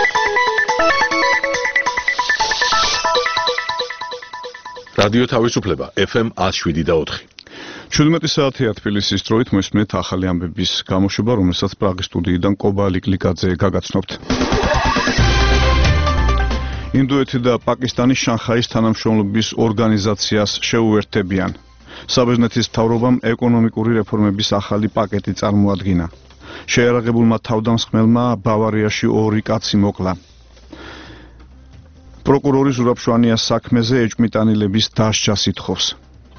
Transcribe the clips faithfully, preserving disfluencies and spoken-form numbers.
რადიო თავისუფლება ეფ ემ ათს შვიდი და ოთხი. შვიდმეტი საათია თბილისის დროით მოისმენთ ახალი ამბების გამოშვება, რომელსაც პრაღის სტუდიიდან კობა ლიკლიკაძე გაგაცნობთ. ინდოეთი და პაკისტანი შანხაის თანამშრომლობის ორგანიზაციას შეუერთდებიან. საბერძნეთის მთავრობამ ეკონომიკური რეფორმების ახალი პაკეტი წარმოადგინა. შეიარაღებულმა თავდამსხმელმა ბავარიაში ორი კაცი მოკლა. პროკურორი ზურაბ-შვანიას საქმეზე ეჭვმიტანილების დასჯას ითხოვს.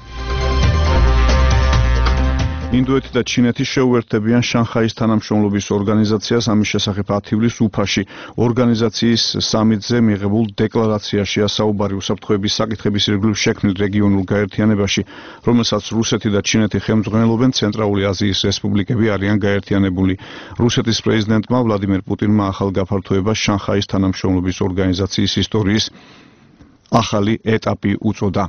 ინდოეთი და ჩინეთი შეუერთდებიან შანხაის თანამშრომლობის ორგანიზაციას, ამის შესახებ ათი ივლისს უფაში ორგანიზაციის სამიტზე მიღებულ დეკლარაციაშია საუბარი უსაფრთხოების საკითხების ირგვლივ შექმნილ რეგიონულ გაერთიანებაში, რომელსაც რუსეთი და ჩინეთი ხელმძღვანელობენ. ცენტრალური აზიის რესპუბლიკები არიან გაერთიანებული. რუსეთის პრეზიდენტმა ვლადიმერ პუტინმა ახალ გაფართოებას შანხაის თანამშრომლობის ორგანიზაციის ისტორიის ახალი ეტაპი უწოდა.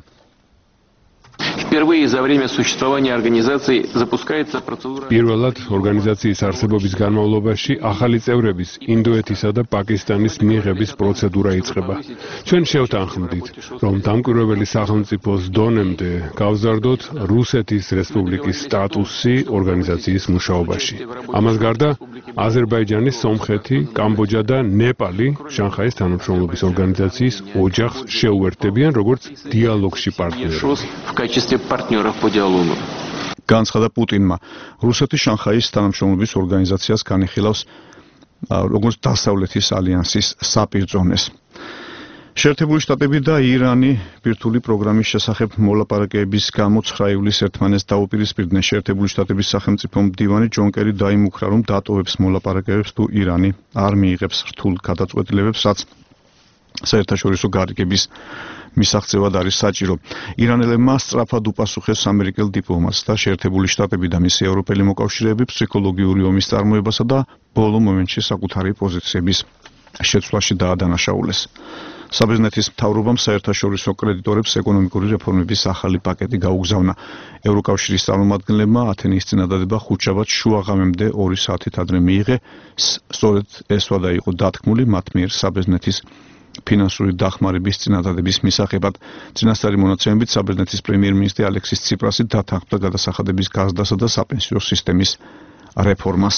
Впервые за время существования организации запускается процедура. Პირველად ორგანიზაციის არსებობის განმავლობაში ახალი წევრების ინდოეთისა და პაკისტანის მიღების პროცედურა იწყება. ჩვენ შევთანხმდით, რომ დამკვირვებელი სახელმწიფოს დონემდე გავზარდოთ რუსეთის რესპუბლიკის სტატუსი ორგანიზაციის მუშაობაში. ამას გარდა აზერბაიჯანი, სომხეთი, კამბოჯა და ნეპალი შანხაის თანამშრომლობის ორგანიზაციის ოჯახს შეუერთდებიან როგორც დიალოგში პარტნიორები. партнеров по диалогу. განცხადა პუტინმა. რუსეთი შანხაის თანამშრომლობის ორგანიზაციას განიხილავს როგორც დასავლეთის ალიანსის საპირწონეს. შეერთებული შტატები და ირანი ბირთვული პროგრამის შესახებ მოლაპარაკებების გამო ცხრა ივლისს ერთმანეთს დაუპირისპირდნენ. შეერთებული შტატების სახელმწიფო მდივანი ჯონ კერი დაიმუქრა, რომ დატოვებს მოლაპარაკებებს თუ ირანი არ მიიღებს რთულ გადაწყვეტილებებს, რაც საერთაშორისო გარიგების მისაღწევად არის საჭირო. ირანელებმა სწრაფად უპასუხეს ამერიკელ დიპლომატს და შეერთებული შტატები და მისი ევროპელი მოკავშირეები ფსიქოლოგიური ომის წარმოებასა და ბოლო მომენტში საკუთარი პოზიციების შეცვლაში დაადანაშაულეს. საბერძნეთის მთავრობამ საერთაშორისო კრედიტორებს ეკონომიკური რეფორმების ახალი პაკეტი გაუგზავნა. ევროკავშირის წარმომადგენლებმა ათენის წინადადება ხუთშაბათს შუაღამემდე ორი საათით ადრე მიიღე. სწორედ ეს ვადა იყო დათქმული მათ მიერ საბერძნეთის ფინანსური დახმარების წინადადების მისაღებად. წინასწარი მონაცემებით საბერძნეთის პრემიერ-მინისტრი ალექსის ციპრასი დათანხმდა გადასახადების გაზრდასა და საპენსიო სისტემის რეფორმას.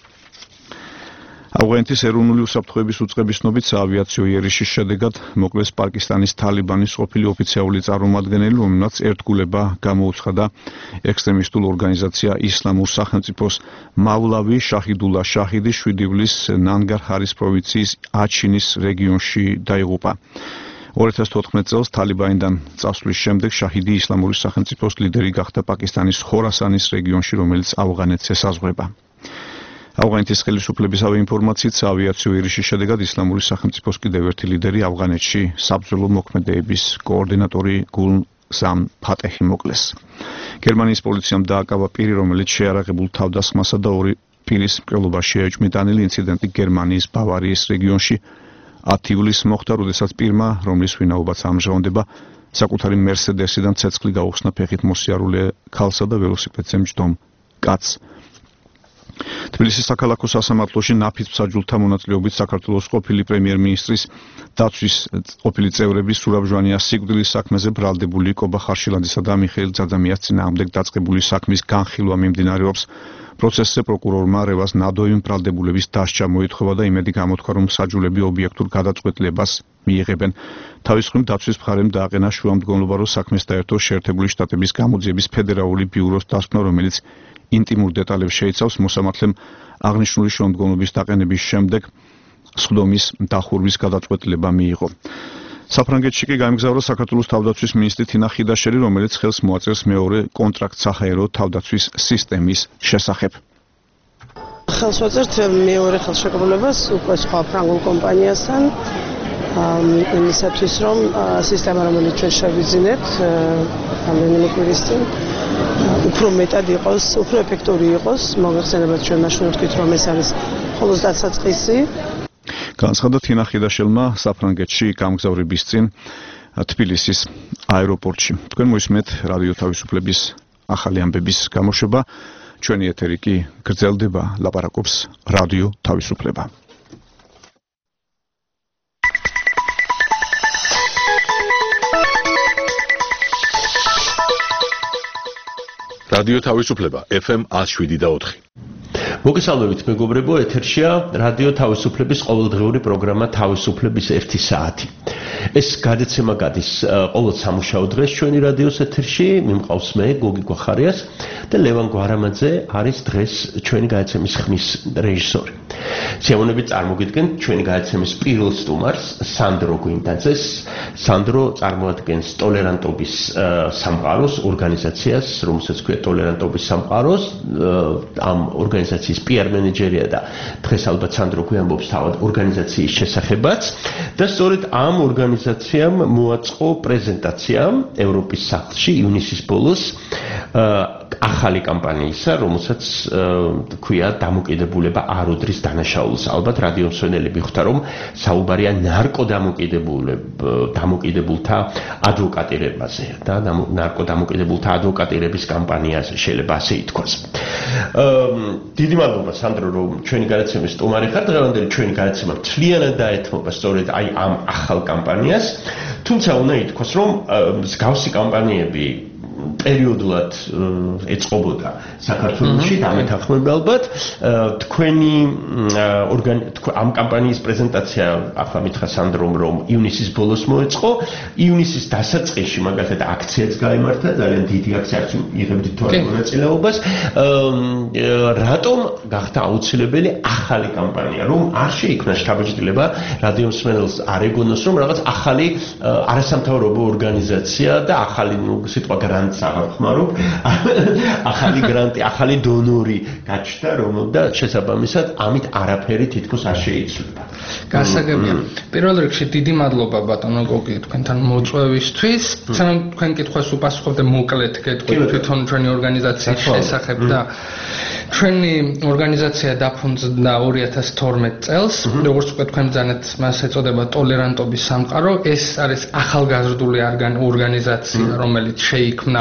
ავღანეთის ეროვნული უსაფრთხოების უწყების ცნობით საავიაციო იერიშის შედეგად მოკლეს პაკისტანის თალიბანის ყოფილი ოფიციალური წარმომადგენელი, რომელმაც ერთგულება გამოუცხადა ექსტრემისტულ ორგანიზაცია ისლამურ სახელმწიფოს. მავლავი შაჰიდულა შაჰიდი შვიდი ივლისს ნანგარჰარის პროვინციის აჩინის რეგიონში დაიღუპა. ორი ათას თოთხმეტ წელს თალიბანიდან წასვლის შემდეგ შაჰიდი ისლამური სახელმწიფოს ლიდერი გახდა პაკისტანის ხორასანის რეგიონში, რომელიც ავღანეთს ესაზღვრება. ავღანეთის ხელისუფლებისავე ინფორმაციით საავიაციო იერიშის შედეგად ისლამური სახელმწიფოს კიდევ ერთი ლიდერი ავღანეთში საბრძოლო მოქმედებების კოორდინატორი გულ ზამ ფატეჰი მოკლეს. გერმანიის პოლიციამ დააკავა პირი, რომელიც შეიარაღებულ თავდასხმასა და ორი პირის მკვლელობაში ეჭვმიტანილი. ინციდენტი გერმანიის ბავარიის რეგიონში ათი ივლისს მოხდა, როდესაც პირმა, რომლის ვინაობაც ამჟღავნდება, საკუთარი მერსედესიდან ცეცხლი გაუხსნა ფეხით მოსიარულე ქალსა და ველოსიპედზე მჯდომ კაცს. თბილისის საქალაქო სასამართლოში ნაფიც მსაჯულთა მონაწილეობით საქართველოს ყოფილი პრემიერ-მინისტრის დაცვის ყოფილი წევრების ზურაბ-ჟვანიას სიკვდილის საქმეზე ბრალდებული კობა ხარშილანძისა და მიხეილ ძაძამიას წინააღმდეგ დაწყებული საქმის განხილვა მიმდინარეობს. პროცესზე პროკურორმა რევას ნადოიმ ბრალდებულების დასჯა მოითხოვა და იმედი გამოთქვა, რომ მსაჯულები ობიექტურ გადაწყვეტილებას მიიღებენ. თავის მხრივ დაცვის მხარემ დააყენა შუამდგომლობა, რომ საქმეს დაერთო შეერთებული შტატების გამოძიების ფედერალური ბიუროს დასკვნა, რომელიც ინტიმურ დეტალებს შეიცავს. მოსამართლემ აღნიშნული შუამდგომლობის დაყენების შემდეგ სხდომის დახურვის გადაწყვეტილება მიიღო. საფრანგეთში კი გაემგზავრა საქართველოს თავდაცვის მინისტრი თინა ხიდაშელი, რომელიც ხელს მოაწერს მეორე კონტრაქტ საჰაერო თავდაცვის სისტემის შესახებ. ხელს ვაწერთ მეორე ხელშეკრულებას უკვე სხვა ფრანგულ კომპანიასთან იმისათვის, რომ სისტემა, რომელიც ჩვენ შევიძინეთ რამდენიმე კვირის წინ, უფრო მეტად იყოს, უფრო ეფექტური იყოს. მოგეხსენებათ, ჩვენ მაშინ ვთქვით, რომ ეს არის მხოლოდ დასაწყისი. განცხადა თინა ხიდაშელმა საფრანგეთში გამგზავრების წინ თბილისის აეროპორტში. თქვენ მოისმენთ რადიო თავისუფლების ახალი ამბების გამოშვება. ჩვენი ეთერი კი გრძელდება, ლაპარაკობს რადიო თავისუფლება. რადიო თავისუფლება ეფ ემ one oh seven და four. მოგესალმებით მეგობრებო, ეთერშია რადიო თავისუფლების ყოველდღიური პროგრამა თავისუფლების ერთი საათი. ეს გადაცემა გადის ყოველ სამუშაო დღეს ჩვენი რადიოს ეთერში, მიმყავს მე გოგი გვახარიას და ლევან გვარამაძე არის დღეს ჩვენი გადაცემის ხმის რეჟისორი. სიამოვნებით წარმოგიდგენთ ჩვენი გადაცემის პირველ სტუმარს, სანდრო გვინტაძეს. სანდრო წარმოადგენს ტოლერანტობის სამყაროს ორგანიზაციას, რომელსაც ქვია ტოლერანტობის სამყაროს, ამ ორგანიზაციის პი არ მენეჯერია და დღეს ალბათ სანდრო გვიამბობს თავად ორგანიზაციის შესახებაც და სწორედ ამ ორგანიზაციამ მოაწყო პრეზენტაცია ევროპის სახლში ივნისის ბოლოს ახალი კამპანიისა, რომელსაც ქვია დამოკიდებულება არ უდრის დანაშაულს. ალბათ რადიო მსმენელები ხვდა, რომ საუბარია ნარკოდამოკიდებულთა ადვოკატირებაზე და ნარკოდამოკიდებულთა ადვოკატირების კამპანიაზე შეიძლება ასე ითქვას. დიდი მადლობა სანდრო, რომ ჩვენი გადაცემის სტუმარი ხარ. დღევანდელი ჩვენი გადაცემა მთლიანად დაეთმობა სწორედ აი ამ ახალ კამპანიას. თუმცა უნდა ითქვას, რომ მსგავსი კამპანიები პერიოდულად ეწყობოდა საქართველოში დამეთანხმება ალბათ თქვენი ამ კამპანიის პრეზენტაცია ახლა მითხრა სანდრომ რომ ივნისის ბოლოს მოეწყო ივნისის დასაწყისში მაგალითად აქციაც გაიმართა ძალიან დიდი აქცია იღებდით თუ არა მონაწილეობას რატომ გახდა აუცილებელი ახალი კამპანია რომ არ შეიქმნა შთაბეჭდილება რადიო მსმენელს არ ეგონოს რომ რაღაც ახალი არასამთავრობო ორგანიზაცია და ახალი სიტყვა გრანტი აღარ ახალი გრანტი, ახალი დონორი გაჩნდა, რომ და შესაბამისად ამით არაფერი თითქოს არ შეიცვლება. გასაგებია. პირველ რიგში დიდი მადლობა ბატონო გოგი თქვენთან მოწვევისთვის. სანამ თქვენ კითხვას უპასუხობთ მოკლედ გეტყვით თვითონ ჩვენი ორგანიზაციის შესახებ და ჩვენი ორგანიზაცია დაფუძნდა ორი ათას თორმეტ წელს, როგორც უკვე თქვენ ბრძანეთ, მას ეწოდება ტოლერანტობის სამყარო. ეს არის ახალგაზრდული ორგანიზაცია, რომელიც შეიქმნა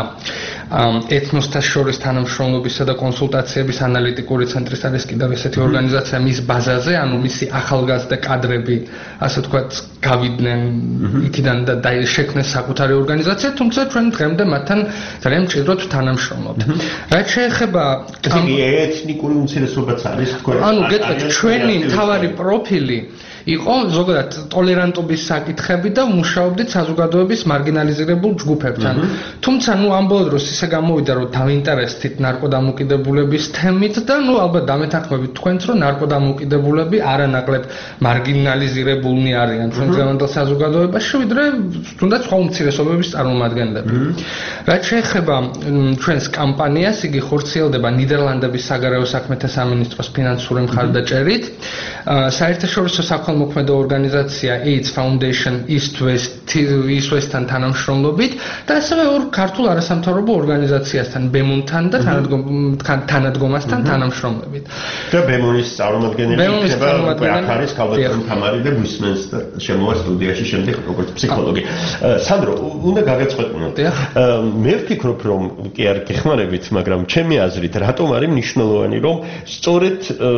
ეთნოსთა შორის თანამშრომლობისა და კონსულტაციების ანალიტიკური ცენტრის არის კიდევ ესეთი ორგანიზაცია მის ბაზაზე, ანუ მისი ახალგაზრდა კადრები, ასე ვთქვათ, გავიდნენ იქიდან და შექმნეს საკუთარი ორგანიზაცია, თუმცა ჩვენ დღემდე მათთან ძალიან მჭიდროდ თანამშრომლობთ. რაც შეეხება ეთნიკური უმცირესობაც არის თქვენ. ანუ გეტყვით, ჩვენი მთავარი პროფილი იყო ზოგადად ტოლერანტობის საკითხები და მუშაობდით საზოგადოების მარგინალიზებულ ჯგუფებთან. თუმცა ნუ ამ ბოლო დროს ისე გამოვიდა რომ დავინტერესდით ნარკოდამოკიდებულების თემით და ნუ ალბათ დამეთანხმებით თქვენც რომ ნარკოდამოკიდებულები არანაკლებ მარგინალიზებულნი არიან ჩვენ დღევანდელ საზოგადოებაში ვიდრე თუნდაც სხვა უმცირესობების წარმომადგენლები. რაც შეეხება ჩვენს კამპანიას, იგი ხორციელდება ნიდერლანდების საგარეო საქმეთა სამინისტროს ფინანსური მხარდაჭერით. საერთაშორისო მოქმედა ორგანიზაცია AIDS Foundation East West East-თან თანამშრომლობით და ასევე ორ ქართულ არასამთავრობო ორგანიზაციასთან ბემუნთან და თანადგომასთან თანამშრომლობით. და ბემუნის წარმომადგენელი იქნება აქ არის ქალბატონი თამარი და გვისმენს და შემოვა სტუდიაში შემდეგ როგორც ფსიქოლოგი. სანდრო, უნდა გაგეწყვეტნოთ. მე ვფიქრობ რომ კი არ გეხმარებით, მაგრამ ჩემი აზრით რატომ არის მნიშვნელოვანი რომ სწორედ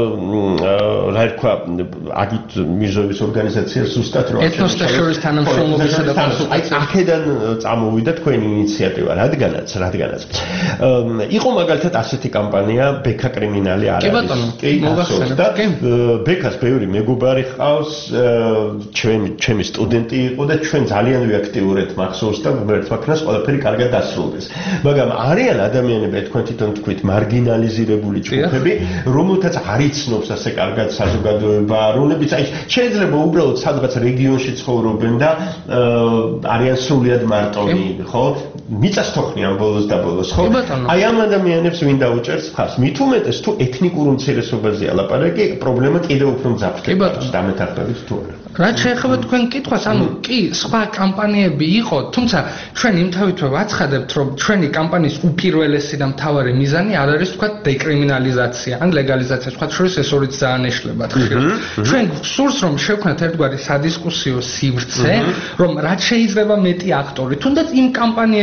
რა ერქვა აგით მიზოვის ორგანიზაცია ზუსტად რო ეთნოსთა შორის თანამშრომლობისა და კონსულტაციების აქედან წამოვიდა თქვენი ინიციატივა, რადგანაც, რადგანაც იყო მაგალითად ასეთი კამპანია ბექა კრიმინალი არ არის. კი, მოგახსენებთ. ბექას ბევრი მეგობარი ჰყავს, ჩვენი ჩემი სტუდენტი იყო და ჩვენ ძალიან ვიაქტიურეთ მახსოვს და ერთმანეთს ყველაფერი კარგად დასრულდეს. მაგრამ არიან ადამიანები, თქვენ თვითონ თქვით, მარგინალიზირებული ჯგუფები, რომელთაც არ იცნობს ასე კარგად საზოგადოება, რომლებიც აი შეიძლება უბრალოდ სადღაც რეგიონში ცხოვრობენ და არიან სრულიად მარტონი, ხო? მიწას თოხნიან ბოლოს და ბოლოს, ხო? აი ამ ადამიანებს ვინ დაუჭერს ხარს? მით უმეტეს თუ ეთნიკურ უმცირესობაზე ალაპარაკი, პრობლემა კიდევ უფრო მძაფრდება დამეთანხმებით თუ არა. რაც შეეხება თქვენ კითხვას, ანუ კი, სხვა კამპანიები იყო, თუმცა ჩვენ იმთავითვე ვაცხადებთ, რომ ჩვენი კამპანიის უპირველესი და მთავარი მიზანი არ არის თქვა დეკრიმინალიზაცია ან ლეგალიზაცია, სხვა შორის ეს ორი ძალიან ეშლებათ ხშირად. ჩვენ სურს რომ შევქმნათ ერთგვარი სადისკუსიო სივრცე, რომ რაც შეიძლება მეტი აქტორი, თუნდაც იმ კამპანიების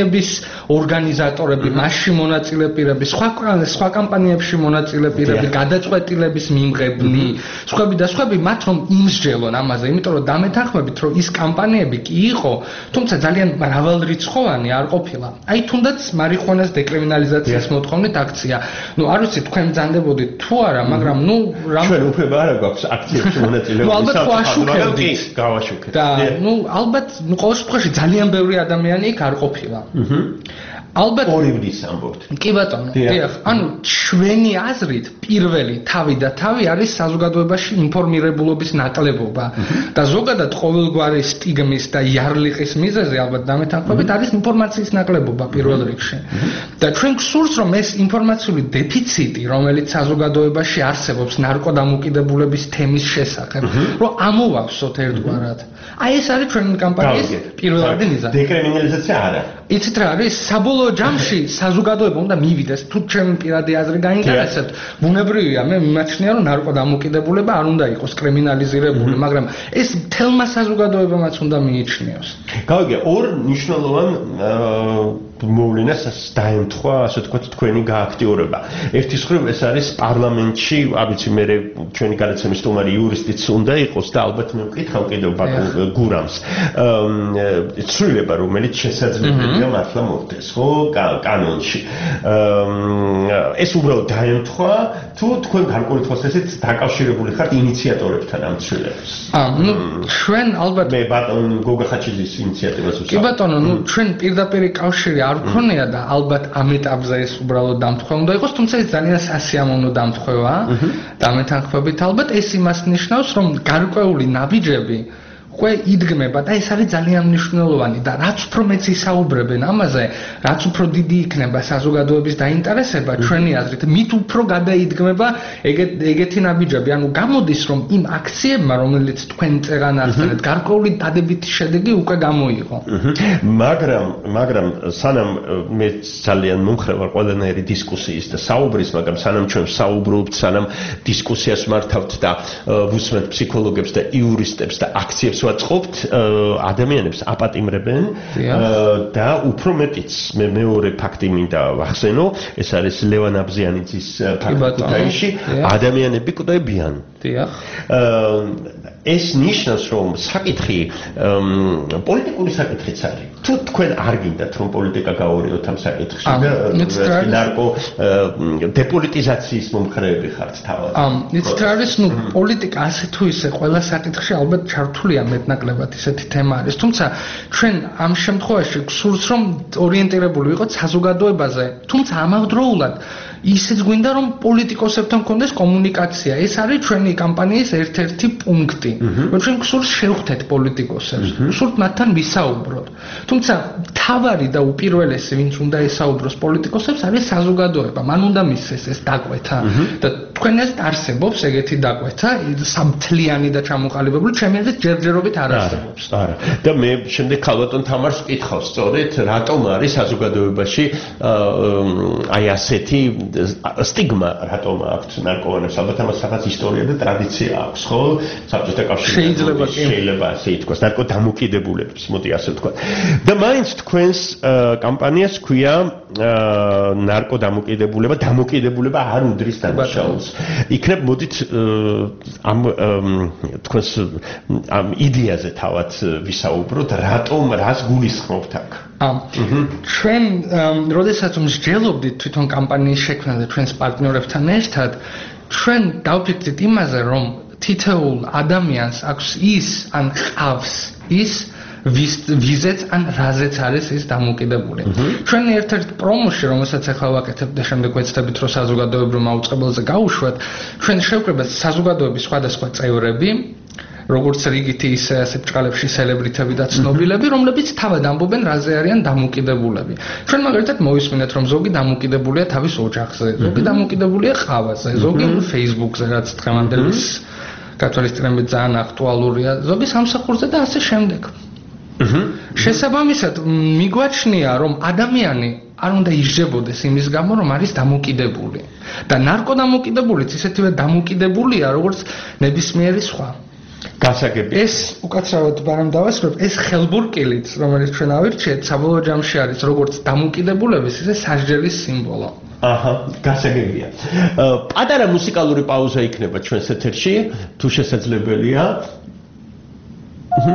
კამპანიების ორგანიზატორები, მასში მონაწილე პირები, სხვა სხვა კამპანიებში მონაწილე პირები, გადაწყვეტილების მიმღებნი, სხვები და სხვები მათ რომ იმსჯელონ ამაზე, იმიტომ რომ დამეთანხმებით რომ ის კამპანიები კი იყო, თუმცა ძალიან მრავალრიცხოვანი არ ყოფილა. აი თუნდაც მარიხუანას დეკრიმინალიზაციის მოთხოვნით აქცია. ნუ არ ვიცი თქვენ ბრძანდებოდით თუ არა, მაგრამ ნუ რამ ჩვენ უფლება არ გვაქვს აქციებში მონაწილეობის. ნუ ალბათ ვაშუქებდით. გავაშუქეთ. და ნუ ალბათ ნუ ყოველ შემთხვევაში ძალიან ბევრი ადამიანი იქ არ ყოფილა. აჰა. ალბათ ორივნის ამბობთ. კი ბატონო, დიახ. ანუ ჩვენი აზრით პირველი თავი და თავი არის საზოგადოებაში ინფორმირებულობის ნაკლებობა და ზოგადად ყოველგვარი სტიგმის და იარლიყის მიზეზი ალბათ დამეთანხმებით არის ინფორმაციის ნაკლებობა პირველ რიგში. და ჩვენ გსურს რომ ეს ინფორმაციული დეფიციტი, რომელიც საზოგადოებაში არსებობს ნარკოდამოკიდებულების თემის შესახებ, რომ ამოვავსოთ ერთგვარად. აი ეს არის ჩვენი კამპანიის პირველადი მიზანი. დეკრიმინალიზაცია არა. იცით რა არის? საბოლოო ჯამში საზოგადოება უნდა მივიდეს. თუ ჩემი პირადი აზრი გაინტერესებთ, ბუნებრივია, მე მიმაჩნია რომ ნარკოდამოკიდებულება არ უნდა იყოს კრიმინალიზირებული, მაგრამ ეს მთელმა საზოგადოებამაც უნდა მიიჩნიოს. გავიგე, ორ მნიშვნელოვან მოვლენას დაემთხვა, ასე ვთქვათ, თქვენი გააქტიურება. ერთის მხრივ ეს არის პარლამენტში, არ ვიცი, მე ჩვენი გადაცემის სტუმარი იურისტიც უნდა იყოს და ალბათ მე ვკითხავ კიდევ ბატონ გურამს. ცვლილება, რომელიც შესაძლებელია მართლა მოხდეს, ხო, კანონში. ეს უბრალოდ დაემთხვა, თუ თქვენ გარკვეული თვალსაზრისით დაკავშირებული ხართ ინიციატორებთან ამ ცვლილებას. აა, ნუ ჩვენ ალბათ მე ბატონ გოგა ხაჩიძის ინიციატივას ვუსწავლ. კი ბატონო, ნუ ჩვენ პირდაპირ კავშირი არ გქონია და ალბათ ამ ეტაპზე ეს უბრალოდ დამთხვა უნდა იყოს, თუმცა ეს ძალიან სასიამოვნო დამთხვევაა. დამეთანხმებით ალბათ ეს იმას ნიშნავს, რომ გარკვეული ნაბიჯები უკვე იდგმება და ეს არის ძალიან მნიშვნელოვანი და რაც უფრო მეც ისაუბრებენ ამაზე, რაც უფრო დიდი იქნება საზოგადოების დაინტერესება ჩვენი აზრით, მით უფრო გადაიდგმება ეგეთი ნაბიჯები. ანუ გამოდის რომ იმ აქციებმა, რომელიც თქვენ წეგანახეთ, გარკვეული დადებითი შედეგი უკვე გამოიღო. მაგრამ მაგრამ სანამ მე ძალიან მომხრე ვარ ყველანაირი დისკუსიის და საუბრის, მაგრამ სანამ ჩვენ საუბრობთ, სანამ დისკუსიას მართავთ და ვუსმენთ ფსიქოლოგებს და იურისტებს და აქციებს ვაწყობთ, ადამიანებს აპატიმრებენ და უფრო მეტიც მე მეორე ფაქტი მინდა ვახსენო, ეს არის ლევან აბზიანიძის ფაქტი ქუთაისში, ადამიანები კვდებიან. დიახ. ეს ნიშნავს რომ საკითხი პოლიტიკური საკითხიც არის. თუ თქვენ არ გინდათ რომ პოლიტიკა გაორიოთ ამ საკითხში და ნარკო დეპოლიტიზაციის მომხრეები ხართ თავად. ამ იცით რა არის, ნუ პოლიტიკა ასე თუ ისე ყველა საკითხში ალბათ ჩართულია მეტნაკლებად ისეთი თემა არის, თუმცა ჩვენ ამ შემთხვევაში გსურს რომ ორიენტირებული ვიყოთ საზოგადოებაზე, თუმცა ამავდროულად ისიც გვინდა რომ პოლიტიკოსებთან კონდეს კომუნიკაცია. ეს არის ჩვენი კამპანიის ერთ-ერთი პუნქტი. ჩვენ გსურს შევხვდეთ პოლიტიკოსებს, გსურთ მათთან ვისაუბროთ. თუმცა თავარი და უპირველესი ვინც უნდა ესაუბროს პოლიტიკოსებს არის საზოგადოება. მან უნდა მისცეს ეს დაკვეთა და თქვენ ეს არსებობს ეგეთი დაკვეთა, სამთლიანი და ჩამოყალიბებული, ჩემი აზრით ჯერჯერობით არ არსებობს. არა. და მე შემდეგ ქალბატონ თამარს ვკითხავ სწორედ, რატომ არის საზოგადოებაში აი ასეთი სტიგმა რატომ აქვს ნარკომანებს? ალბათ ამას რაღაც ისტორია და ტრადიცია აქვს, ხო? საბჭოთა კავშირში შეიძლება კი შეიძლება ასე ითქვას, ნარკოდამოკიდებულებს, მოდი ასე ვთქვა. და მაინც თქვენს კამპანიას ქვია ნარკოდამოკიდებულება, დამოკიდებულება არ უდრის დანაშაულს. იქნებ მოდით ამ თქვენს ამ იდეაზე თავად ვისაუბროთ, რატომ რას გულისხმობთ აქ? ამ ჩვენ როდესაც მსჯელობდით თვითონ კამპანიის შექმნაზე ჩვენს პარტნიორებთან ერთად, ჩვენ დავფიქრდით იმაზე, რომ თითოეულ ადამიანს აქვს ის ან ყავს ის ვიზეც ან რაზეც არის ის დამოკიდებული. ჩვენ ერთ-ერთ პრომოში, რომელსაც ახლა ვაკეთებთ და შემდეგ ვეცდებით რომ საზოგადოებრივ მაუწყებელზე გაუშვათ, ჩვენ შევკრიბეთ საზოგადოების სხვადასხვა წევრები, როგორც რიგითი ისე ასე ბრჭყალებში სელებრიტები და ცნობილები, რომლებიც თავად ამბობენ რაზე არიან დამოკიდებულები. ჩვენ მაგალითად მოვისმინეთ, რომ ზოგი დამოკიდებულია თავის ოჯახზე, ზოგი დამოკიდებულია ყავაზე, ზოგი Facebook-ზე, რაც დღევანდელის კათოლიკურებით ძალიან აქტუალურია, ზოგი სამსახურზე და ასე შემდეგ. შესაბამისად, მიგვაჩნია, რომ ადამიანი არ უნდა ისჯებოდეს იმის გამო, რომ არის დამოკიდებული. და ნარკოდამოკიდებულიც ისეთივე დამოკიდებულია, როგორც ნებისმიერი სხვა. გასაგები. ეს უკაცრავად ბარემ დავასრულებ, ეს ხელბურკილიც, რომელიც ჩვენ ავირჩიეთ, საბოლოო ჯამში არის როგორც დამოუკიდებლობის, ისე სასჯელის სიმბოლო. აჰა, გასაგებია. პატარა მუსიკალური პაუზა იქნება ჩვენს ეთერში, თუ შესაძლებელია. აჰა.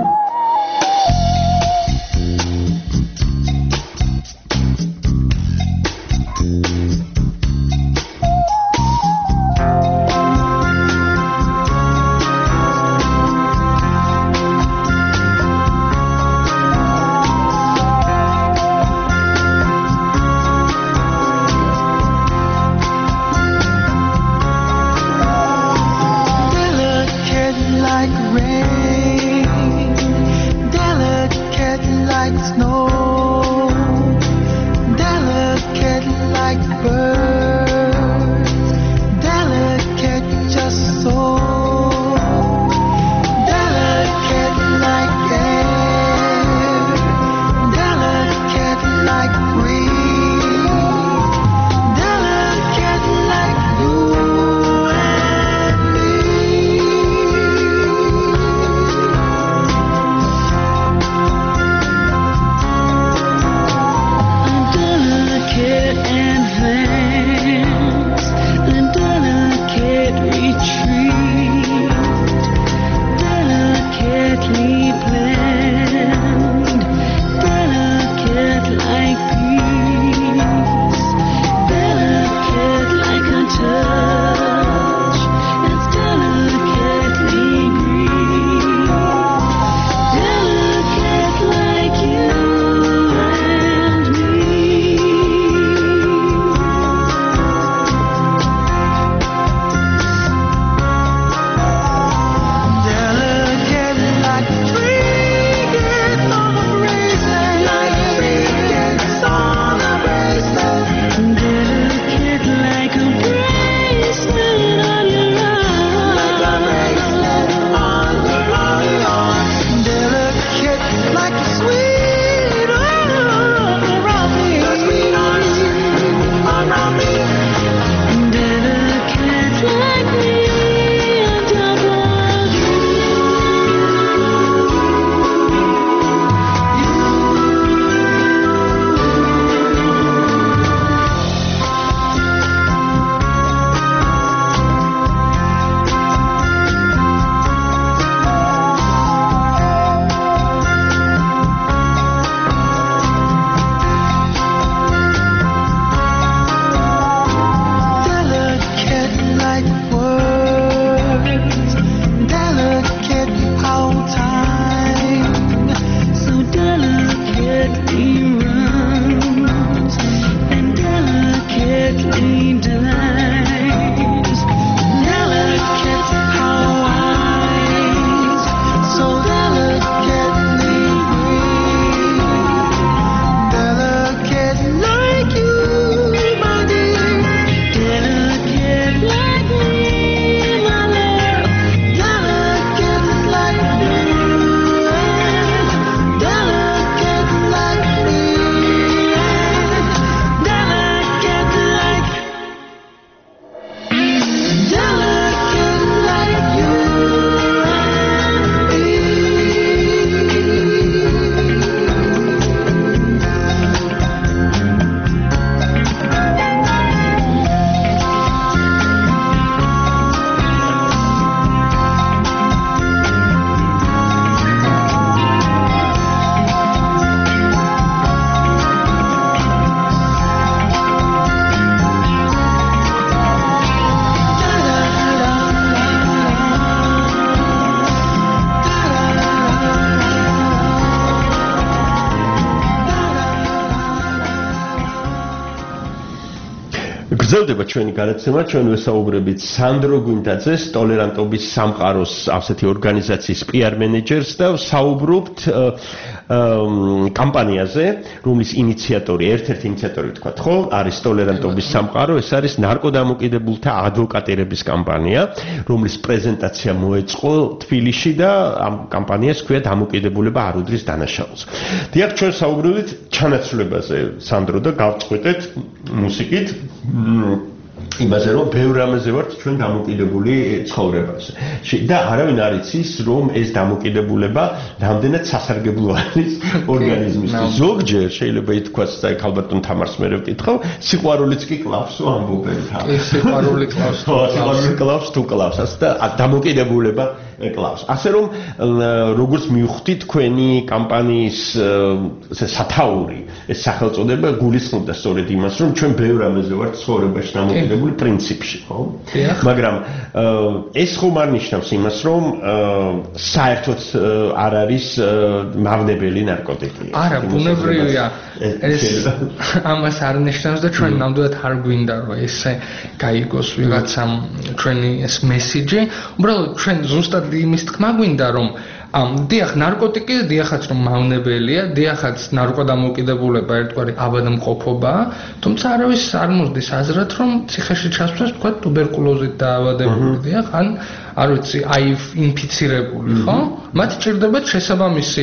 გრძელდება ჩვენი განაცემა, ჩვენ ვესაუბრებით სანდრო გვინტაძეს, ტოლერანტობის სამყაროს ასეთი ორგანიზაციის პი არ მენეჯერს და საუბრობთ კამპანიაზე, რომლის ინიციატორი, ერთ-ერთი ინიციატორი ვთქვათ, ხო, არის ტოლერანტობის სამყარო, ეს არის ნარკოდამოკიდებულთა ადვოკატირების კამპანია, რომლის პრეზენტაცია მოეწყო თბილისში და ამ კამპანიას ჰქვია დამოკიდებულება არ უდრის დანაშაულს. დიახ, ჩვენ საუბრობთ ჩანაცვლებაზე, სანდრო, და გავწყვეტეთ მუსიკით. იმაზე რომ ბევრ რამეზე ვართ ჩვენ დამოკიდებული ცხოვრებაზე. და არავინ არ იცის რომ ეს დამოკიდებულება რამდენად სასარგებლო არის ორგანიზმისთვის. ზოგჯერ შეიძლება ითქვას, აი ქალბატონ თამარს მე ვკითხავ, სიყვარულიც კი კლავსო ამბობენ თან. სიყვარული კლავს. სიყვარული კლავს თუ კლავს, ასე და დამოკიდებულება კლავს. ასე რომ როგორც მივხვდი თქვენი კამპანიის ესე სათაური, ეს სახელწოდება გულისხმობდა სწორედ იმას, რომ ჩვენ ბევრ რამეზე ვართ ცხოვრებაში დამოკიდებული პრინციპში, ხო? მაგრამ ეს ხომ არ ნიშნავს იმას, რომ საერთოდ არ არის მავნებელი ნარკოტიკი. არა, ბუნებრივია. ეს ამას არ ნიშნავს და ჩვენ ნამდვილად არ გვინდა რომ ესე გაიგოს ვიღაცამ ჩვენი ეს მესიჯი. უბრალოდ ჩვენ ზუსტად იმის თქმა გვინდა რომ ამ დიახ ნარკოტიკი დიახაც რომ მავნებელია, დიახაც ნარკოდამოკიდებულება ერთგვარი ავადმყოფობაა, თუმცა არავის არ მოსდის აზრად რომ ციხეში ჩასვლას თქვა ტუბერკულოზით დაავადებული დიახ ან არ ვიცი, აი ინფიცირებული, ხო? მათ ჭირდებათ შესაბამისი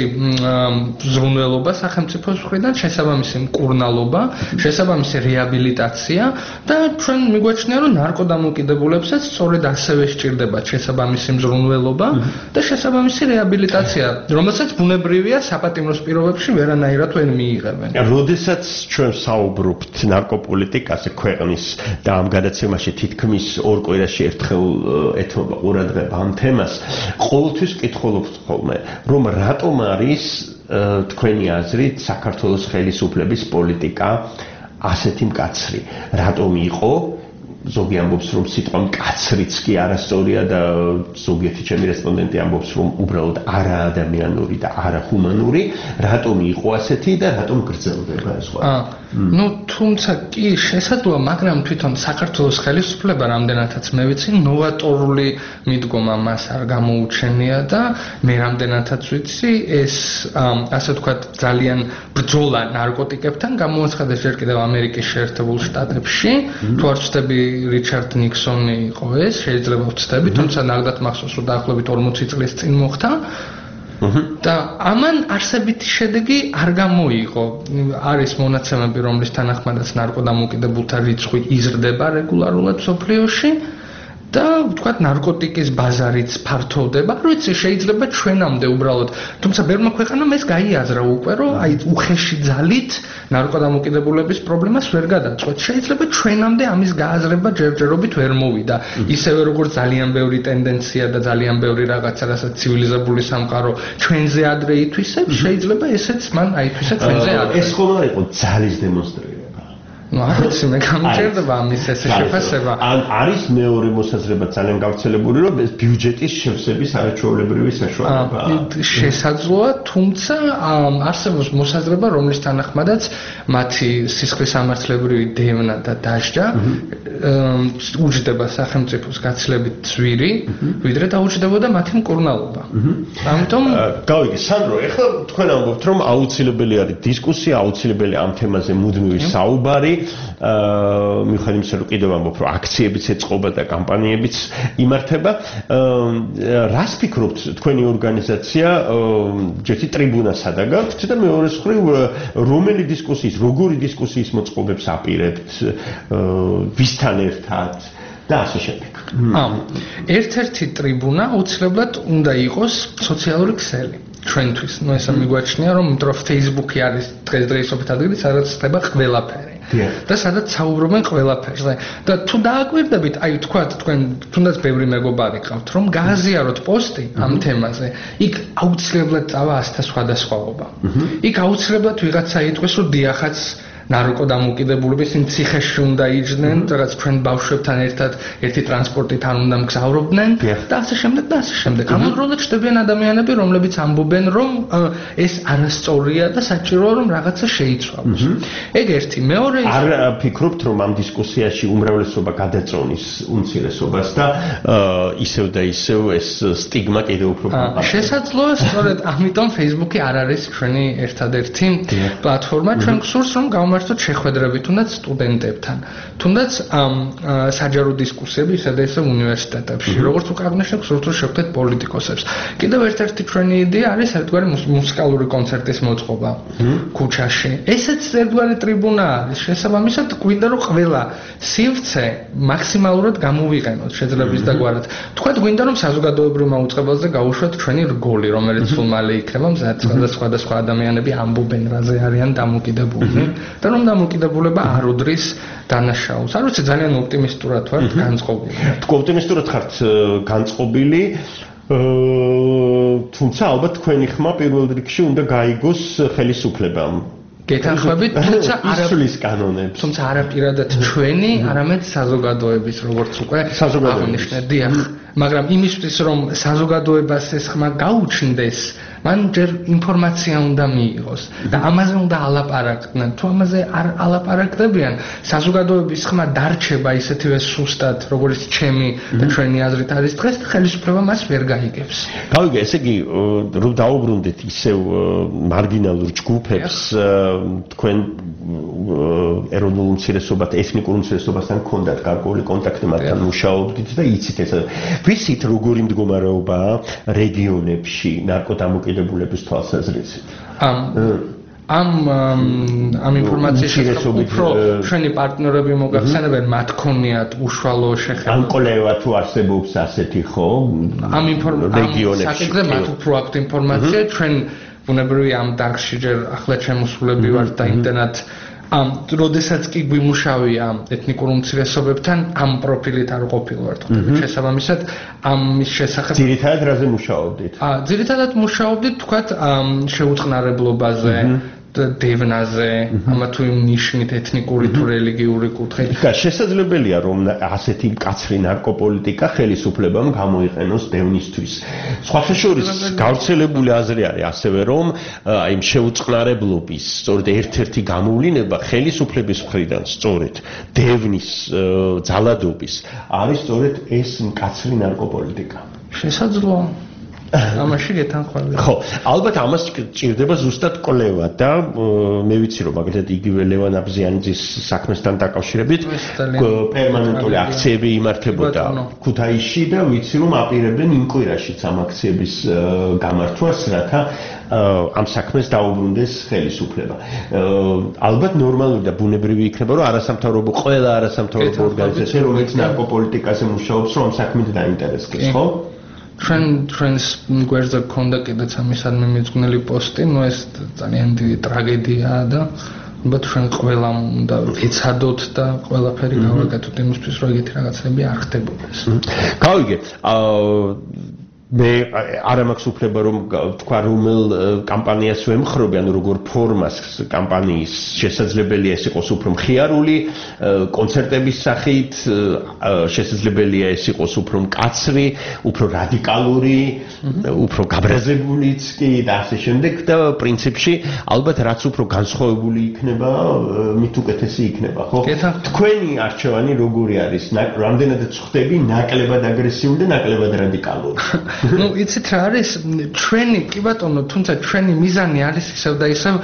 ზრუნველობა სახელმწიფოს მხრიდან, შესაბამისი მკურნალობა, შესაბამისი რეაბილიტაცია და ჩვენ მიგვაჩნია რომ ნარკოდამოკიდებულებსაც სწორედ ასევე სჭირდებათ შესაბამისი მზრუნველობა და შესაბამისი რეაბილიტაცია, რომელსაც ბუნებრივია საპატიმროს პირობებში ვერანაირად ვერ მიიღებენ. როდესაც ჩვენ საუბრობთ ნარკოპოლიტიკაზე ქვეყნის და ამ გადაცემაში თითქმის ორ კვირაში ერთხელ ეთმობა ყურადღება ამ თემას, ყოველთვის კითხულობთ ხოლმე, რომ რატომ არის თქვენი აზრით საქართველოს ხელისუფლების პოლიტიკა ასეთი მკაცრი? რატომ იყო? ზოგი ამბობს რომ სიტყვა მკაცრიც კი არასწორია და ზოგიერთი ჩემი რესპონდენტი ამბობს რომ უბრალოდ არაადამიანური და არახუმანური, რატომ იყო ასეთი და რატომ გრძელდება ეს სხვა? ну თუმცა კი შესაძლოა, მაგრამ თვითონ საქართველოს ხელისუფლება რამდენადაც მე ვიცი, ნოვატორული მიდგომა მას არ გამოუჩენია და მე რამდენადაც ვიცი, ეს ასე ვთქვათ ძალიან ბრძოლა ნარკოტიკებთან გამოაცხადეს ჯერ კიდევ ამერიკის შეერთებულ შტატებში, თუ არ ვცდები რიჩარდ ნიქსონი იყო ეს, შეიძლება ვცდები, თუმცა ნახდათ მახსოვს რომ დაახლოებით ორმოცი წლის წინ მოხდა. და ამან არსებითი შედეგი არ გამოიღო. არის მონაცემები, რომლის თანახმადაც ნარკოდამოკიდებულთა რიცხვი იზრდება რეგულარულად მსოფლიოში და ვთქვათ ნარკოტიკის ბაზარიც ფართოვდება. არ ვიცი, შეიძლება ჩვენამდე უბრალოდ, თუმცა ბევრმა ქვეყანამ ეს გაიაზრა უკვე, რომ აი უხეში ძალით ნარკოდამოკიდებულების პრობლემას ვერ გადაწყვეტ. შეიძლება ჩვენამდე ამის გააზრება ჯერჯერობით ვერ მოვიდა. ისევე როგორც ძალიან ბევრი ტენდენცია და ძალიან ბევრი რაღაცა, რასაც ცივილიზებული სამყარო ჩვენზე ადრე ითვისებს, შეიძლება ესეც მან აითვისა ჩვენზე ადრე. ეს ხომ არ იყო ძალის დემონსტრირება? ну არ ვიცი მე გამიჭერდება ამის ესე შეფასება. ან არის მეორე მოსაზრება ძალიან გავრცელებული, რომ ეს ბიუჯეტის შევსების არაჩვეულებრივი საშუალებაა. შესაძლოა, თუმცა არსებობს მოსაზრება, რომლის თანახმადაც მათი სისხლის სამართლებრივი დევნა და დასჯა უჯდება სახელმწიფოს გაცილებით ძვირი, ვიდრე დაუჯდებოდა მათი მკურნალობა. ამიტომ გავიგე, სანდრო, ეხლა თქვენ ამბობთ, რომ აუცილებელი არის დისკუსია, აუცილებელი ამ თემაზე მუდმივი საუბარი. მიუხედავად იმისა, რომ კიდევ ამბობ, რომ აქციებიც ეწყობა და კამპანიებიც იმართება, რას ფიქრობთ თქვენი ორგანიზაცია ჯეთი ტრიბუნას ადაგავთ და მეორეს მხრივ რომელი დისკუსიის, როგორი დისკუსიის მოწყობებს აპირებთ, ვისთან ერთად და ასე შემდეგ. ერთ-ერთი ტრიბუნა აუცილებლად უნდა იყოს სოციალური ქსელი. ჩვენთვის, ну ესა მიგვაჩნია, რომ იმიტომ Facebook-ი არის დღესდღეობით ადგილი, სადაც ხდება ყველაფერი. და სადაც საუბრობენ ყველაფერზე. და თუ დააკვირდებით, აი თქვათ, თქვენ თუნდაც ბევრი მეგობარი ყავთ, რომ გააზიაროთ პოსტი ამ თემაზე, იქ აუცილებლად წავა ასთა სხვადასხვაობა. იქ აუცილებლად ვიღაცა იტყვის, რომ დიახაც ნარკოდამოკიდებულების იმ ციხეში უნდა იჯდნენ, რაღაც ჩვენ ბავშვებთან ერთად ერთი ტრანსპორტით არ უნდა მგზავრობდნენ და ასე შემდეგ და ასე შემდეგ. ამავდროულად ჩნდებიან ადამიანები, რომლებიც ამბობენ, რომ ეს არასწორია და საჭიროა რომ რაღაცა შეიცვალოს. ეგ ერთი, მეორე არ ფიქრობთ, რომ ამ დისკუსიაში უმრავლესობა გადაწონის უმცირესობას და ისევ და ისევ ეს სტიგმა კიდევ უფრო შესაძლოა, სწორედ ამიტომ Facebook-ი არ არის ჩვენი ერთადერთი პლატფორმა, ჩვენ გსურს რომ გავმართ ფართოდ შეხვედრები თუნდაც სტუდენტებთან, თუნდაც საჯარო დისკუსიები ისე და ისე უნივერსიტეტებში, როგორც უკვე აღნიშნეთ, სრულად შევხვდეთ პოლიტიკოსებს. კიდევ ერთ-ერთი ჩვენი იდეა არის ერთგვარი მუსიკალური კონცერტის მოწყობა ქუჩაში. ესეც ერთგვარი ტრიბუნა არის. შესაბამისად, გვინდა რომ ყველა სივრცე მაქსიმალურად გამოვიყენოთ შეძლების დაგვარად. თქვათ გვინდა რომ საზოგადოებრივ მაუწყებელზე გაუშვათ ჩვენი რგოლი, რომელიც სულ მალე იქნება მზად, სხვადასხვა ადამიანები ამბობენ რაზე არიან დამოკიდებული და რომ დამოკიდებულება არ უდრის დანაშაულს. არ ვიცი, ძალიან ოპტიმისტურად ვარ განწყობილი. თქვენ ოპტიმისტურად ხართ განწყობილი, თუმცა ალბათ თქვენი ხმა პირველ რიგში უნდა გაიგოს ხელისუფლებამ. გეთანხმებით, თუმცა ისulis კანონებს. თუმცა არა პირადად ჩვენი, არამედ საზოგადოების, როგორც უკვე აღნიშნეთ, დიახ. მაგრამ იმისთვის რომ საზოგადოებას ეს ხმა გაუჩნდეს, მან ჯერ ინფორმაცია უნდა მიიღოს და ამაზე უნდა ალაპარაკდნენ. თუ ამაზე არ ალაპარაკდებიან, საზოგადოების ხმა დარჩება ისეთივე სუსტად, როგორც ჩემი და ჩვენი აზრით არის დღეს, ხელისუფლება მას ვერ გაიგებს. გავიგე, ესე იგი, რომ დაუბრუნდეთ ისევ მარგინალურ ჯგუფებს, თქვენ ეროვნულ უმცირესობათა, ეთნიკურ უმცირესობასთან გქონდათ გარკვეული კონტაქტი, მათთან მუშაობდით და იცით ეს. ვიცით როგორი მდგომარეობაა რეგიონებში ნარკოდამოკიდებულების თვალსაზრისით? ამ ამ ამ ინფორმაციის შესახებ უფრო ჩვენი პარტნიორები მოგახსენებენ, მათ ქონიათ უშუალო შეხება. ან კოლევა თუ არსებობს ასეთი ხო? ამ ინფორმაციაზე საკითხზე მათ უფრო აქვთ ინფორმაცია, ჩვენ ბუნებრივი ამ დარგში ჯერ ახლა შემოსულები ვართ და იმდენად ამ როდესაც კი გვიმუშავია ეთნიკურ უმცირესობებთან ამ პროფილით არ ყოფილვართ. შესაბამისად ამის შესახებ ძირითადად რაზე მუშაობდით? აა ძირითადად მუშაობდით თქვათ შეუწყნარებლობაზე, დევნაზე, ამა თუ იმ ნიშნით ეთნიკური თუ რელიგიური კუთხით. და შესაძლებელია რომ ასეთი მკაცრი ნარკოპოლიტიკა ხელისუფლებამ გამოიყენოს დევნისთვის. სხვათა შორის გავრცელებული აზრი არის ასევე რომ აი შეუწყნარებლობის სწორედ ერთ-ერთი გამოვლინება ხელისუფლების მხრიდან სწორედ დევნის ძალადობის არის სწორედ ეს მკაცრი ნარკოპოლიტიკა. შესაძლოა ამაში გეთანხმებით. ხო, ალბათ ამას ჭირდება ზუსტად კოლევა და მე ვიცი რომ მაგალითად იგივე ლევან აბზიანიძის საქმესთან დაკავშირებით პერმანენტული აქციები იმართებოდა ქუთაისში და ვიცი რომ აპირებდნენ იმ კვირაშიც ამ აქციების გამართვას, რათა ამ საქმეს დაუბრუნდეს ხელისუფლება. ალბათ ნორმალური და ბუნებრივი იქნება რომ არასამთავრობო ყველა არასამთავრობო ორგანიზაცია რომელიც ნარკოპოლიტიკაზე მუშაობს რომ ამ საქმით დაინტერესდეს, ხო? ჩვენ ჩვენს გვერდზე გქონდა კიდეც ამისადმი მიძღვნილი პოსტი, ნუ ეს ძალიან დიდი ტრაგედიაა და ალბათ ჩვენ ყველამ უნდა ეცადოთ და ყველაფერი გავაკეთოთ იმისთვის, რომ ეგეთი რაღაცები არ ხდებოდეს. გავიგე. მე არ მაქვს უფლება რომ თქვა რომელ კამპანიას ვემხრობი, ანუ როგორ ფორმას კამპანიის შესაძლებელია ეს იყოს უფრო მხიარული, კონცერტების სახით, შესაძლებელია ეს იყოს უფრო მკაცრი, უფრო რადიკალური, უფრო გაბრაზებულიც კი და ასე შემდეგ და პრინციპში ალბათ რაც უფრო განსხვავებული იქნება, მით უკეთესი იქნება, ხო? თქვენი არჩევანი როგორი არის? რამდენადაც ხდები ნაკლებად აგრესიული და ნაკლებად რადიკალური? ну იცით რა არის ჩვენი კი ბატონო თუმცა ჩვენი მიზანი არის ისევ და ისევ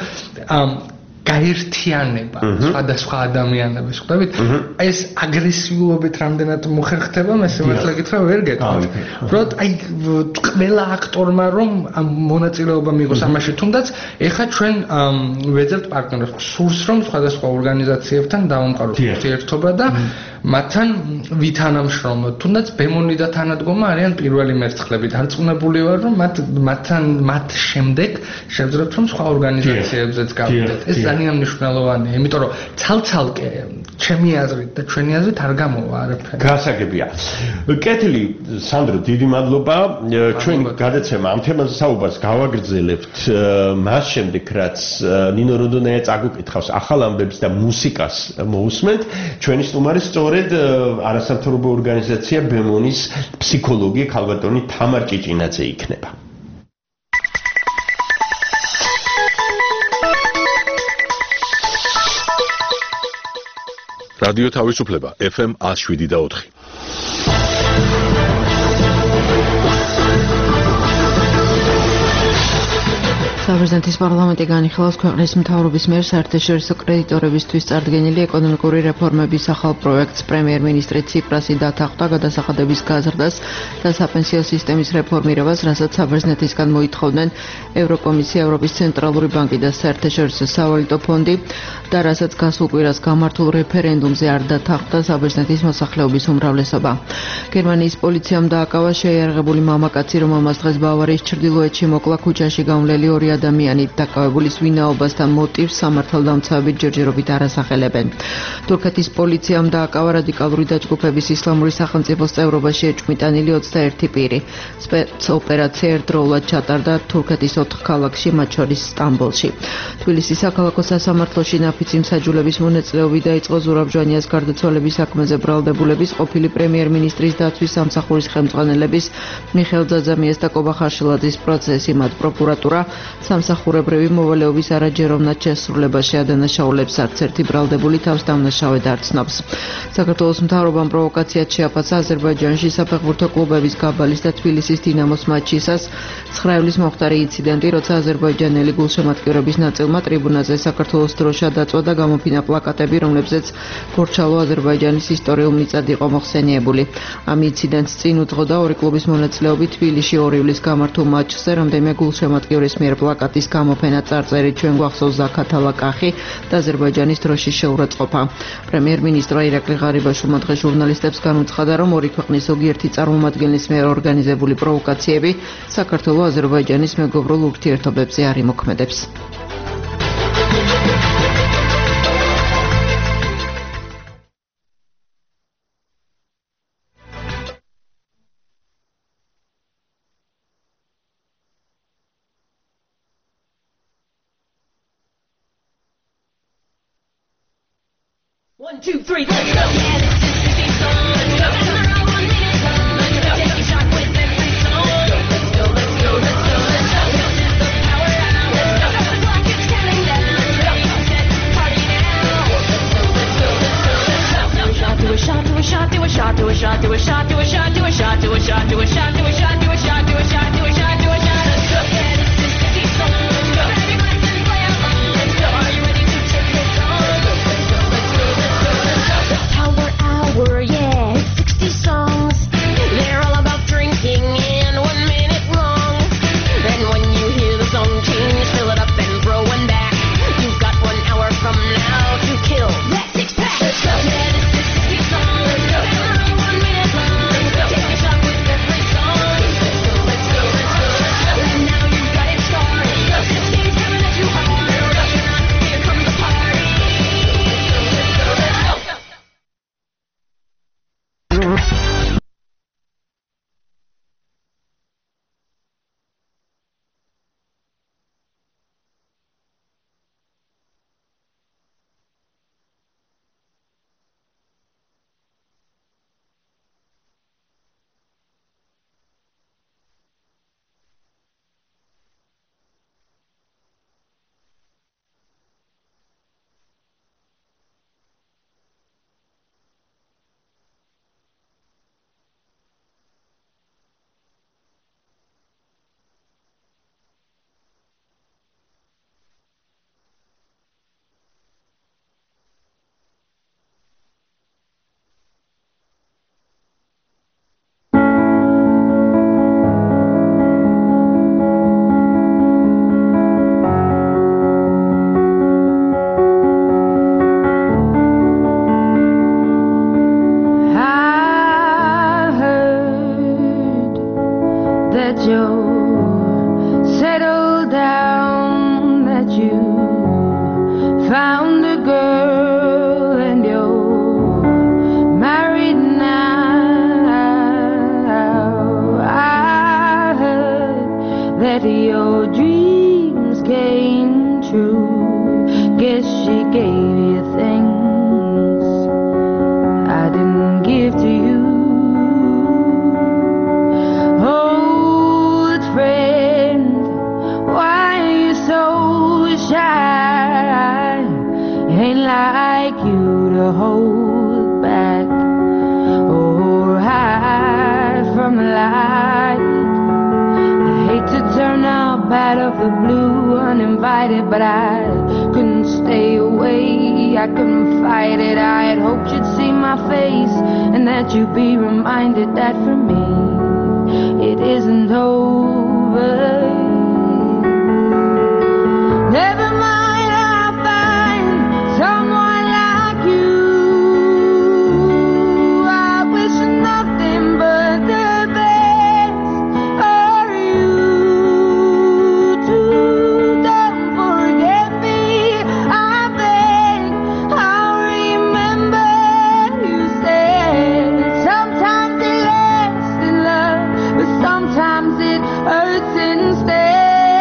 გაერთიანება სხვადასხვა ადამიანების ხვდებით ეს აგრესიულობით რამდენად მოხერხდება მე სიმართლე გითხრა ვერ გეტყვით უბრალოდ აი ყველა აქტორმა რომ მონაწილეობა მიიღოს ამაში თუნდაც ეხლა ჩვენ ვეძებთ პარტნიორებს სურს რომ სხვადასხვა ორგანიზაციებთან დავამყაროთ ურთიერთობა და მათთან ვითანამშრომლოთ თუნდაც ბემონი და თანადგომა არიან პირველი მერცხლები დარწმუნებული ვარ რომ მათ მათთან მათ შემდეგ შევძლებთ რომ სხვა ორგანიზაციებზეც გავიდეთ ეს ძალიან მნიშვნელოვანია იმიტომ რომ ცალ-ცალკე ჩემი აზრით და ჩვენი აზრით არ გამოვა არაფერი გასაგებია კეთილი სანდრო დიდი მადლობა ჩვენ გადაცემა ამ თემაზე საუბარს გავაგრძელებთ მას შემდეგ რაც ნინო როდონაია წაგუკითხავს ახალ ამბებს და მუსიკას მოусმენთ ჩვენი სტუმარი სწორედ არასამთავრობო ორგანიზაცია ბემონის ფსიქოლოგი ქალბატონი თამარ ჭიჭინაძე იქნება რადიო თავისუფლება ეფ ემ one oh seven და four საბერძნეთის პარლამენტი განიხილავს ქვეყნის მთავრობის მიერ საერთაშორისო კრედიტორებისთვის წარდგენილი ეკონომიკური რეფორმების ახალ პროექტს. პრემიერ-მინისტრი ციპრასი დათანხმდა გადასახადების გაზრდას და საპენსიო სისტემის რეფორმირებას, რასაც საბერძნეთისგან მოითხოვდნენ ევროკომისია, ევროპის ცენტრალური ბანკი და საერთაშორისო სავალუტო ფონდი და რასაც გასულ კვირას გამართულ რეფერენდუმზე არ დათანხმდა საბერძნეთის მოსახლეობის უმრავლესობა. გერმანიის პოლიციამ დააკავა შეიარაღებული მამაკაცი, რომელმაც დღეს ბავარიის ჩრდილოეთში მოკლა ქუჩაში გამვლელი ორი ადამიანი. დაკავებულის ვინაობასთან მოტივს სამართალდამცავები ჯერჯერობით არ ასახელებენ. თურქეთის პოლიციამ დააკავა რადიკალური დაჯგუფების ისლამური სახელმწიფოს წევრობაში ეჭვმიტანილი ოცდაერთი პირი. სპეცოპერაცია ერთდროულად ჩატარდა თურქეთის ოთხ ქალაქში, მათ შორის სტამბოლში. თბილისის საქალაქო სასამართლოში ნაფიცი მსაჯულების მონაწილეობით დაიწყო ზურაბ ჟვანიას გარდაცვალების საქმეზე ბრალდებულების, ყოფილი პრემიერ-მინისტრის დაცვის სამსახურის ხელმძღვანელების მიხეილ ძაძამიას და კობა ხარშილაძის პროცესი. მათ პროკურატურა სამსახურებრივი მოვალეობის არაჯეროვნად შესრულებაში ადანაშაულებს, არც ერთი ბრალდებული თავს დამნაშავედ არ ცნობს. საქართველოს მთავრობამ პროვოკაციად შეაფასა აზერბაიჯანში საფეხბურთო კლუბების გაბალის და თბილისის დინამოს მაჩისას ცხრა ივლის მომხდარი ინციდენტი, როცა აზერბაიჯანელი გულშემატკივრების ნაწილმა ტრიბუნაზე საქართველოს დროშა დაწვა და გამოფინა პლაკატები, რომლებზეც გორჩალო აზერბაიჯანის ისტორიულ მიწად იყო მოხსენიებული. ამ ინციდენტს წინ უძღოდა ორი კლუბის მონაწილეობით თბილისში ორი ივლის გამართულ მაჩზე, რამდენიმე გულშემატკივრის მიერ პლაკატის გამოფენა, წარწერით ჩვენ გვახსოვს ზაქათალა კახი და აზერბაიჯანის დროშის შეურაცხყოფა. პრემიერ-მინისტრმა ირაკლი ღარიბაშვილმა დღეს ჟურნალისტებს განუცხადა, რომ ორი ქვეყნის ზოგიერთი წარმომადგენლის მიერ ორგანიზებული პროვოკაციები საქართველოს აზერბაიჯანის მეგობრულ ურთიერთობებზე არ იმოქმედებს. One, two, three, let's go! Yeah, this is sixty songs. Go, and they're all one minute long. Go, take a shot with every song. Let's go, let's go, let's go, let's go. This is the power hour. Let's go, the clock is counting down. Ready, set, party now. Let's go, let's go, let's go, let's go. Do a shot, do a shot, do a shot, do a shot, do a shot, do a shot, do a shot, do a shot, do a shot, do a shot, do a shot, do a shot, do a shot, do a shot, do a shot. Let's go, yeah, this is sixty songs. Go, grab your glass and play along. Let's go, are you ready to take this on? Power hour, yeah, it's sixty songs. They're all about drinking and one minute long. And when you hear the song change, fill it up and throw one back. You've got one hour from now to kill that six pack. Let's go, yeah, this is sixty songs. Go, and they're all one minute long. Go, take a shot with every song. Let's go, let's go, let's go, let's go. And now you've got it started. Go, sixteen's coming at you hard. Rush or not, here comes the party. Let's go, let's go, let's go. Out of the blue uninvited, but I couldn't stay away. I couldn't fight it. I had hoped you'd see my face and that you'd be reminded that for me it isn't over. Never mind, I'll find someone like you. I wish nothing but the best for you too. Don't forget me, I beg. I'll remember you said sometimes it lasts in love, but sometimes it hurts instead.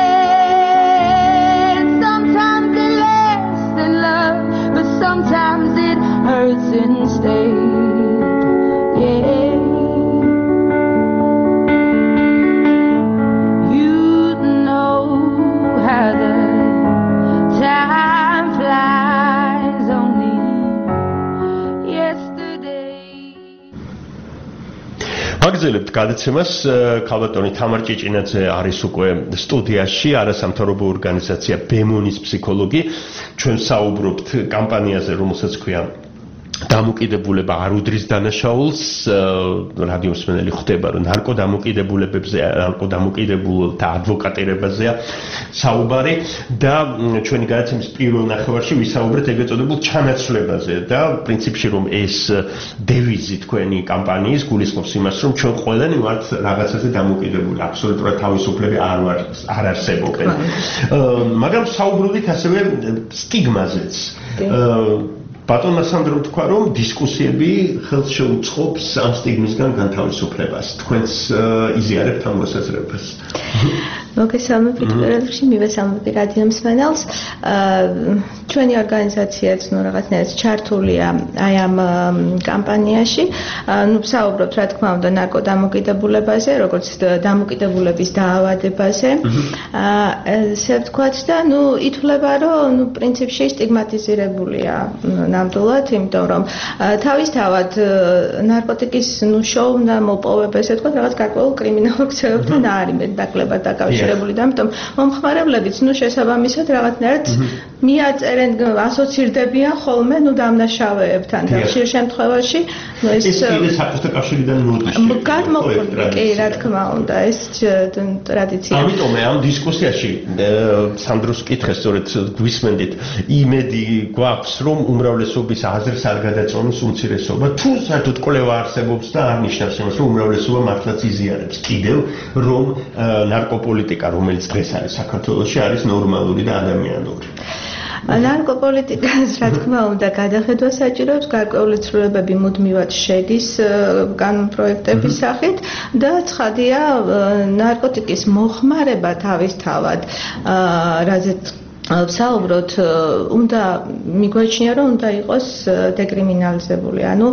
Sometimes it hurts instead, yeah. You know how the time flies, only yesterday. აგზელებთ გადაცემას ქალბატონი თამარ ჭიჭინაძე არის უკვე სტუდიაში, არასამთავრობო ორგანიზაცია ბემონის ფსიქოლოგი. ჩვენ საუბრობთ კამპანიაზე, რომელსაც ქვია დამოკიდებულება არ უდრის დანაშაულს. რადიო მსმენელი ხვდება, რომ ნარკოდამოკიდებულებებზე, ნარკოდამოკიდებულთა ადვოკატირებაზეა საუბარი და ჩვენი გადაცემის პირველ ნახევარში ვისაუბრეთ ეგრეთ წოდებულ ჩანაცვლებაზე და პრინციპში რომ ეს დევიზი თქვენი კამპანიის გულისხმობს იმას, რომ ჩვენ ყველანი ვართ რაღაცაზე დამოკიდებული, აბსოლუტურად თავისუფლები არ ვარ არ არსებობენ. მაგრამ საუბრობთ ასევე სტიგმაზეც. ბატონმა სანდრომ თქვა, რომ დისკუსიები ხელს შეუწყობს ამ სტიგმისგან განთავისუფლებას. თქვენს იზიარებთ ამ მოსაზრებას? მოგესალმებით პირველ რიგში, მივესალმები რადიო მსმენელს. ჩვენი ორგანიზაციაც ნუ რაღაცნაირად ჩართულია აი ამ კამპანიაში. ნუ ვსაუბრობთ რა თქმა უნდა ნარკოდამოკიდებულებაზე, როგორც დამოკიდებულების დაავადებაზე. ესე ვთქვათ და ნუ ითვლება, რომ ნუ პრინციპში სტიგმატიზირებულია ნამდვილად, იმიტომ რომ თავისთავად ნარკოტიკის ნუ შოუნა მოპოვება, ესე ვთქვათ, რაღაც გარკვეულ კრიმინალურ ქცევებთან არის მეტნაკლებად დაკავშირებული და ამიტომ მომხმარებლებიც ნუ შესაბამისად რაღაცნაირად მიაწერენ, ასოცირდებიან ხოლმე ნუ დამნაშავეებთან და ხშირ შემთხვევაში ნუ ეს ეს კიდე საკუთარ კავშირიდან მოდის. გადმოყვანილი კი რა თქმა უნდა ეს ტრადიცია. ამიტომ ამ დისკუსიაში სანდროს კითხეს სწორედ გვისმენდით, იმედი გვაქვს რომ უმრავლესობის აზრს არ გადაწონოს უმცირესობა, თუ საერთოდ კვლევა არსებობს და არ ნიშნავს იმას, რომ უმრავლესობა მართლაც იზიარებს კიდევ რომ ნარკოპოლიტიკა, რომელიც დღეს არის საქართველოში, არის ნორმალური და ადამიანური. ნარკოპოლიტიკას რა თქმა უნდა გადახედვა საჭიროებს, გარკვეული ცვლილებები მუდმივად შედის კანონპროექტების სახით და ცხადია ნარკოტიკის მოხმარება თავისთავად რაზეც ვსაუბროთ, უნდა მიგვაჩნია, რომ უნდა იყოს დეკრიმინალიზებული. ანუ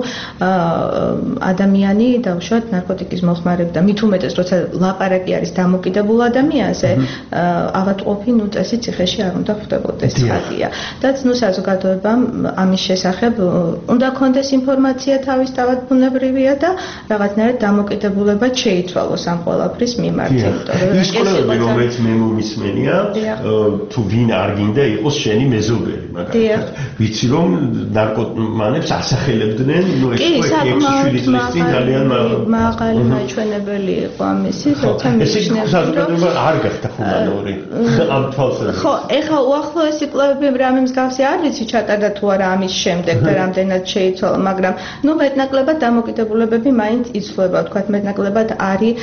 ადამიანი დაუშვათ ნარკოტიკის მოხმარება და მით უმეტეს როცა ლაპარაკი არის დამოკიდებულ ადამიანზე, ავადმყოფი ნუ წესი ციხეში არ უნდა ხვდებოდეს, ხადია. და ნუ საზოგადოებამ ამის შესახებ უნდა ქონდეს ინფორმაცია თავისთავად ბუნებრივია და რაღაცნაირად დამოკიდებულება შეიცვალოს ამ ყველაფრის მიმართ, იმიტომ რომ ის კვლევები, რომელიც მე მომისმენია, თუ ვინ არ გინდა იყოს შენი მეზობელი, მაგალითად, ვიცი რომ ნარკომანებს ასახელებდნენ, ნუ ეს ექვსი წლის წინ ძალიან მაღალი მაჩვენებელი იყო ამისი, როცა მიშნებდნენ. ეს საზოგადოება არ გახდა ჰუმანური ამ თვალსაზრისით. ხო, ეხლა უახლოესი კვლევები რამე მსგავსი არ ვიცი ჩატარდა თუ არა ამის შემდეგ და რამდენად შეიცვალა, მაგრამ ნუ მეტნაკლებად დამოკიდებულებები მაინც იცვლება, ვთქვათ, მეტნაკლებად არის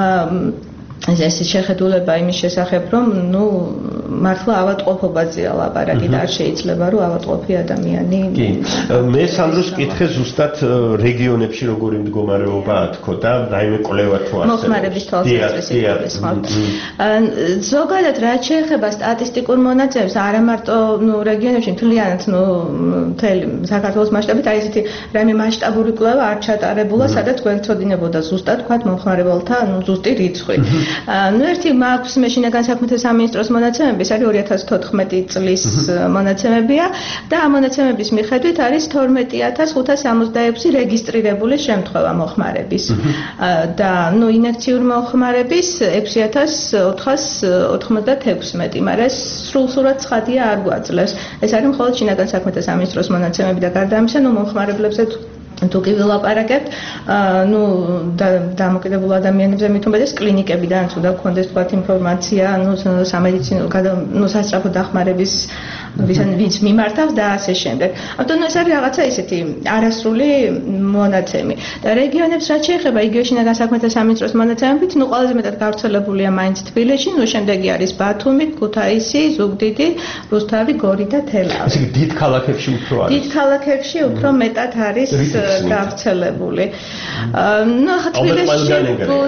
ეს შეხედულება იმის შესახებ, რომ ნუ მართლა ავადმყოფობაზეა ლაპარაკი და არ შეიძლება რომ ავადმყოფი ადამიანი. კი. მე სანდროს კითხე ზუსტად რეგიონებში როგორი მდგომარეობაა თქო და რაიმე კვლევა თუ არსებობს. მოხმარების თვალსაზრისით გულისხმობ. ზოგადად რაც შეეხება სტატისტიკურ მონაცემებს, არა მარტო ნუ რეგიონებში, მთლიანად ნუ მთელი საქართველოს მასშტაბით აი ესეთი რაიმე მასშტაბური კვლევა არ ჩატარებულა, სადაც გვეცოდინებოდა ზუსტად თქვათ მომხმარებელთა ნუ ზუსტი რიცხვი. ნუ ერთი მაქვს მე შინაგან საქმეთა სამინისტროს მონაცემები მონაცემები, ეს არის ორი ათას თოთხმეტი წლის მონაცემებია და ამ მონაცემების მიხედვით არის თორმეტი ათას ხუთას სამოცდაექვსი რეგისტრირებული შემთხვევა მოხმარების. და ნუ ინერციული მოხმარების ექვსი ათას ოთხას ოთხმოცდათექვსმეტი, მაგრამ ეს სრულსურად ცხადია არ გვაძლევს. ეს არის მხოლოდ შინაგან საქმეთა სამინისტროს მონაცემები და გარდა ამისა, ნუ მომხმარებლებზე თუ კი ვილაპარაკებთ, ნუ დამოკიდებულ ადამიანებზე მით უმეტეს კლინიკებიდან უნდა გქონდეს თქვათ ინფორმაცია, ნუ სამედიცინო, ნუ სასწრაფო დახმარების ვინც მიმართავს და ასე შემდეგ. ამიტომ ეს არის რაღაცა ისეთი არასრული მონაცემი. და რეგიონებს რაც შეეხება იგივე შინაგან საქმეთა სამინისტროს მონაცემებით, ნუ ყველაზე მეტად გავრცელებულია მაინც თბილისში, ნუ შემდეგი არის ბათუმი, ქუთაისი, ზუგდიდი, რუსთავი, გორი და თელავი. ესე იგი დიდ ქალაქებში უფრო არის. დიდ ქალაქებში უფრო მეტად არის გავრცელებული. ნუ ახლა თბილისში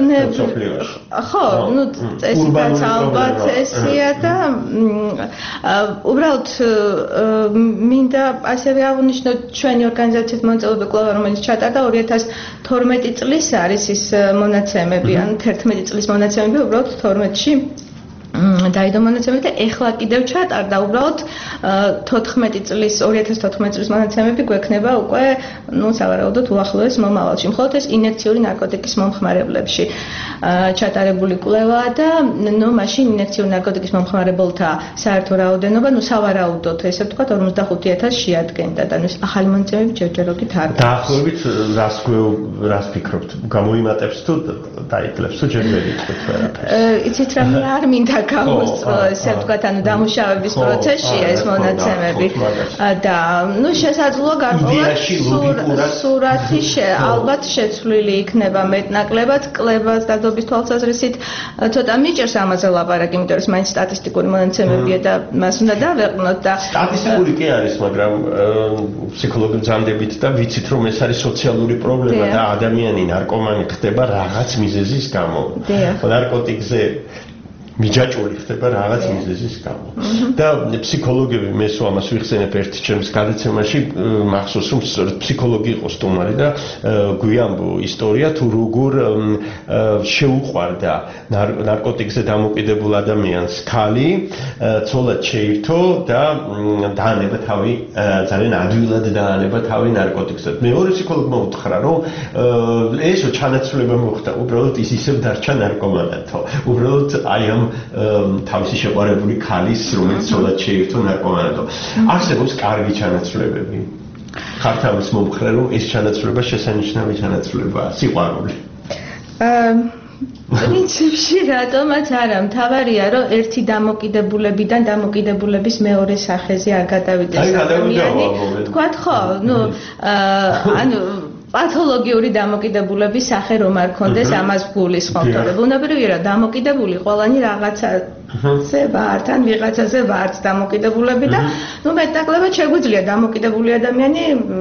ხო, ნუ წესიც ალბათ ესია და უბრალოდ მინდა ასევე აღნიშნოთ ჩვენი ორგანიზაციის მონაწილეობა კვლევა, რომელიც ჩატარდა ორი ათას თორმეტი წლის არის ის მონაცემები, ან თერთმეტი წლის მონაცემები უბრალოდ თორმეტში დაიდო მონაცემები და ეხლა კიდევ ჩატარდა უბრალოდ თოთხმეტი წლის ორი ათას თოთხმეტი წლის მონაცემები გვექნება უკვე ნუ სავარაუდოდ უახლოეს მომავალში. მხოლოდ ეს ინერციული ნარკოტიკის მომხმარებლებში ჩატარებული კვლევა და ნუ მაშინ ინერციული ნარკოტიკის მომხმარებელთა საერთო რაოდენობა ნუ სავარაუდოდ ესე ვთქვათ ორმოცდახუთი ათასს შეადგენდა და ნუ ახალი მონაცემები ჯერჯერობით არ გაქვს. დაახლოებით რას რას ფიქრობთ? გამოიმატებს თუ დაიკლებს თუ ჯერ ვერ იტყვით ვერაფერს? იცით რა მე არ მინდა გამოსწრო ესე ვთქვათ ანუ დამუშავების პროცესშია ეს მონაცემები და ნუ შესაძლოა გარკვეულად სურათი ალბათ შეცვლილი იქნება მეტნაკლებად კლებას დადობის თვალსაზრისით ცოტა მიჭერს ამაზე ლაპარაკი, იმიტომ რომ მაინც სტატისტიკური მონაცემებია და მას უნდა დავეყნოთ და სტატისტიკური კი არის, მაგრამ ფსიქოლოგი მზადებით და ვიცით რომ ეს არის სოციალური პრობლემა და ადამიანი ნარკომანი ხდება რაღაც მიზეზის გამო. ნარკოტიკზე მიჯაჭვული ხდება რაღაც მიზეზის გამო. და ფსიქოლოგები მე სულ ამას ვიხსენებ ერთ ჩემს გადაცემაში, მახსოვს რომ ფსიქოლოგი იყო სტუმარი და გვიამბო ისტორია თუ როგორ შეუყვარდა ნარკოტიკზე დამოკიდებულ ადამიანს ქალი, ცოლად შეირთო და დაანება თავი, ძალიან ადვილად დაანება თავი ნარკოტიკზე. მეორე ფსიქოლოგმა უთხრა რომ ესო ჩანაცვლება მოხდა, უბრალოდ ის ისევ დარჩა ნარკომანათო. უბრალოდ აი ამ თავისი შეყვარებული ქალის, რომელიც ცოლად შეირთო ნარკომანათო. არსებობს კარგი ჩანაცვლებები. ხართ ამის მომხრე, რომ ეს ჩანაცვლება შესანიშნავი ჩანაცვლებაა, სიყვარული. პრინციპში რატომაც არა, მთავარია რომ ერთი დამოკიდებულებიდან დამოკიდებულების მეორე სახეზე არ გადავიდეს ადამიანი. თქვათ ხო, ნუ ანუ პათოლოგიური დამოკიდებულების სახე რომ არ ქონდეს, ამას გულისხმობთ. ბუნებრივია რომ დამოკიდებული ყველანი რაღაცაზე ვართ, ან ვიღაცაზე ვართ დამოკიდებულები და ნუ მეტნაკლებად შეგვიძლია დამოკიდებული ადამიანი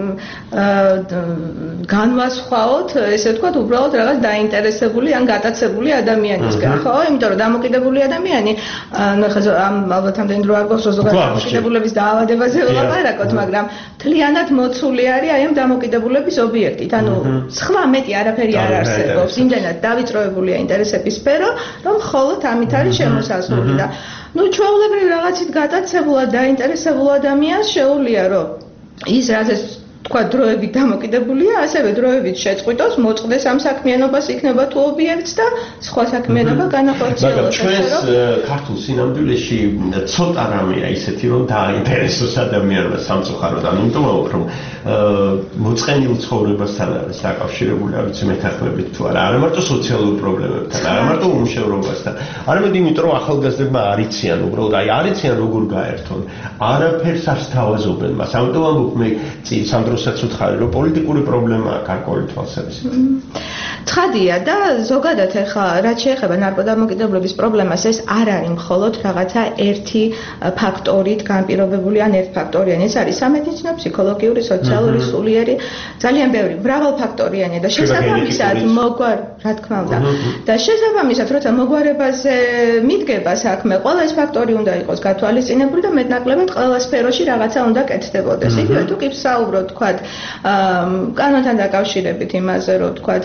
განვასხვაოთ, ესე ვთქვათ, უბრალოდ რაღაც დაინტერესებული ან გატაცებული ადამიანისგან, ხო? იმიტომ რომ დამოკიდებული ადამიანი, ნუ ხა ალბათ ამდენი დრო არ გვაქვს რომ ზოგადად დამოკიდებულების დაავადებაზე ვლაპარაკოთ, მაგრამ მთლიანად მოცული არის აი ამ დამოკიდებულების ობიექტით. ანუ სხვა მეტი არაფერი არ არსებობს. იმდენად დავიწროებულია ინტერესების სფერო, რომ მხოლოდ ამით არის შემოსაზღვრული და ნუ ჩვეულებრივ რაღაცით გატაცებულ და დაინტერესებულ ადამიანს შეუძლია რომ ის რაზეც თქვა დროებით დამოკიდებულია, ასევე დროებით შეწყვიტოს, მოწყდეს ამ საქმიანობას, იქნება თუ ობიექტს და სხვა საქმიანობა განახორციელოს. მაგრამ ჩვენს ქართულ სინამდვილეში ცოტა რამეა ისეთი, რომ დაინტერესოს ადამიანმა სამწუხაროდ, ამიტომ რომ მოწყენილ ცხოვრებასთან არის დაკავშირებული, არ ვიცი მეთანხმებით თუ არა, არა მარტო სოციალურ პრობლემებთან, არა მარტო უმუშევრობასთან, არამედ იმიტომ რომ ახალგაზრდებმა არ იციან, უბრალოდ აი არ იციან როგორ გაერთონ, არაფერს არ სთავაზობენ მას. ამიტომ ამბობ მე სანდროსაც უთხარი რომ პოლიტიკური პრობლემაა გარკვეული თვალსაზრისით. ცხადია და ზოგადად ახლა რაც შეეხება ნარკოდამოკიდებულების პრობლემას, ეს არ არის მხოლოდ რაღაცა ერთი ფაქტორით განპირობებული ან ერთ ფაქტორიანი, ეს არის სამედიცინო, ფსიქოლოგიური, სოციალური, სულიერი, ძალიან ბევრი, მრავალფაქტორიანი და შესაბამისად მოგვარ, რა თქმა უნდა. და შესაბამისად, როცა მოგვარებაზე მიდგება საქმე, ყველა ეს ფაქტორი უნდა იყოს გათვალისწინებული და მეტნაკლებად ყველა სფეროში რაღაცა უნდა კეთდებოდეს. იგივე თუ კი ვსაუბრობთ, თქვათ, კანონთან დაკავშირებით იმაზე, რომ თქვათ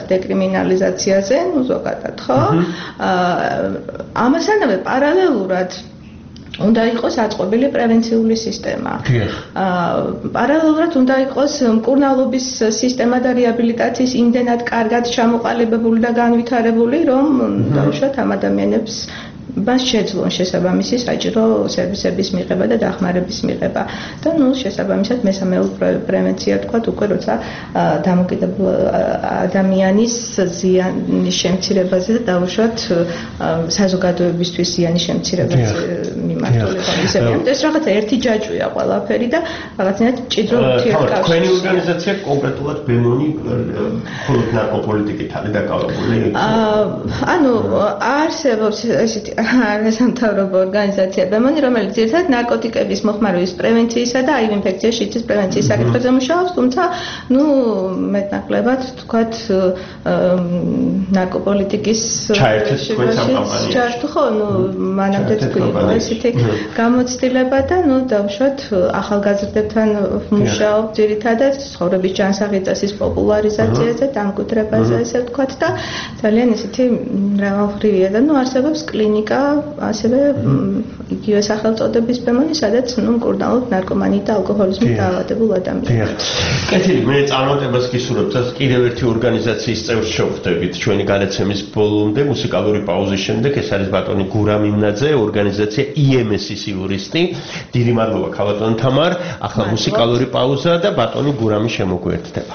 დეკრიმინალიზაციაზე, ნუ ზოგადად, ხო? ამასთანავე პარალელურად უნდა იყოს აწყობილი პრევენციული სისტემა. პარალელურად უნდა იყოს მკურნალობის სისტემა და რეაბილიტაციის იმდენად კარგად ჩამოყალიბებული და განვითარებული, რომ დაუშვათ ამ ადამიანებს მას შეძლონ შესაბამისი საჭირო სერვისების მიღება და დახმარების მიღება. და ნუ შესაბამისად მესამეულ პრევენცია თქვათ უკვე როცა დამოკიდებულ ადამიანის ზიანის შემცირებაზე და დაუშვათ საზოგადოებისთვის ზიანის შემცირებაზე მიმართულება მისებია. ეს რაღაცა ერთი ჯაჭვია ყველაფერი და რაღაცნაირად მჭიდრო ურთიერთკავშირი. თქვენი ორგანიზაცია კონკრეტულად ბენონი მხოლოდ ნარკოპოლიტიკით არის დაკავებული? ანუ არსებობს ესეთი არასამთავრობო ორგანიზაცია ბემონი, რომელიც ერთად ნარკოტიკების მოხმარების პრევენციისა და აივ ინფექციის შიდსის პრევენციის საკითხებზე მუშაობს, თუმცა, ну, მეტნაკლებად თქვათ ნარკოპოლიტიკის ჩაერთო ხო, ну, მანამდე თქვა ესეთი გამოცდილება და, ну, დავუშვათ ახალგაზრდებთან მუშაობ ძირითადად ცხოვრების ჯანსაღი წესის პოპულარიზაციაზე, დამკვიდრებაზე, ესე ვთქვათ და ძალიან ესეთი მრავალმხრივია და, ну, არსებობს კლინიკა ასევე იგივე სახელწოდების ბემონი, სადაც ნუ მკურნალობთ ნარკომანიით და ალკოჰოლიზმით დაავადებულ ადამიანებს. კეთილი, მე წარმატებას გისურვებ და კიდევ ერთი ორგანიზაციის წევრს შევხვდებით ჩვენი განაცემის ბოლომდე მუსიკალური პაუზის შემდეგ. ეს არის ბატონი გურამ იმნაძე, ორგანიზაცია ი ემ ეს-ის იურისტი. დიდი მადლობა ქალბატონ თამარ. ახლა მუსიკალური პაუზა და ბატონი გურამი შემოგვიერთდება.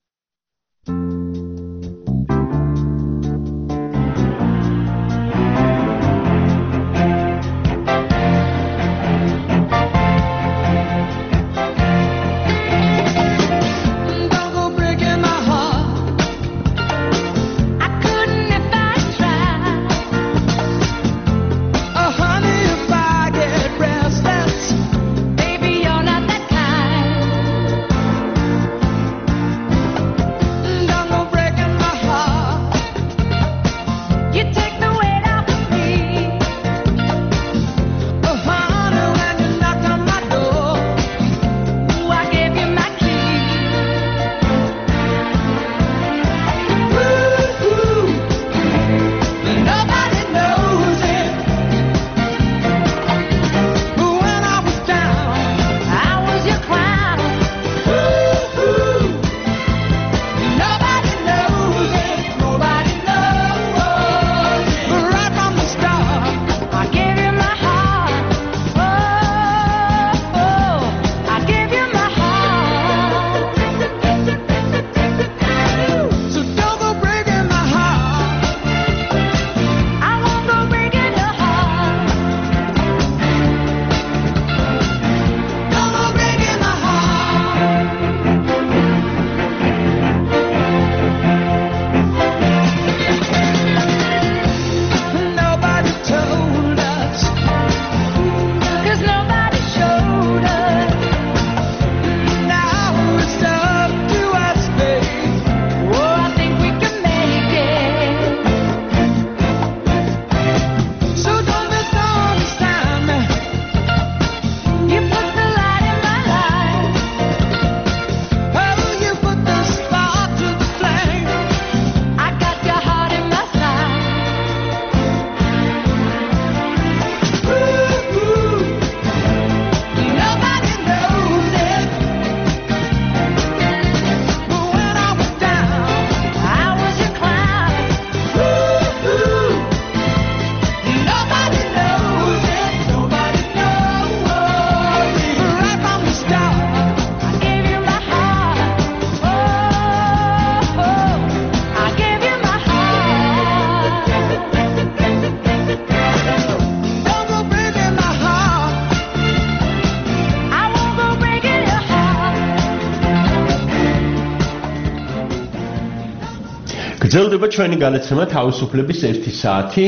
გრძელდება ჩვენი განაცემა თავისუფლების ერთი საათი.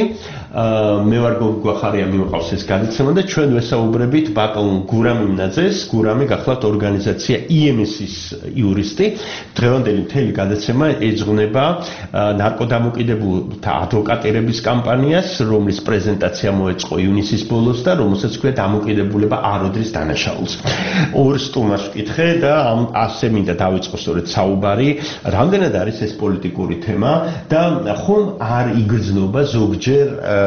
მე ვარ გოგი გვახარია, მიმყავს ეს განაცემა და ჩვენ ვესაუბრებით ბატონ გურამ იმნაძეს. გურამი გახლავთ ორგანიზაცია ი ემ ეს-ის იურისტი. დღევანდელი მთელი განაცემა ეძღვნება ნარკოდამოკიდებულთა ადვოკატირების კამპანიას, რომლის პრეზენტაცია მოეწყო ივნისის ბოლოს და რომელსაც ქვია დამოკიდებულება აროდრის დანაშაულს. ორ სტუმარს ვკითხე და ამ ასე მინდა დავიწყო სწორედ საუბარი. რამდენად არის ეს პოლიტიკური თემა? თემა და ხომ არ იგრძნობა ზოგჯერ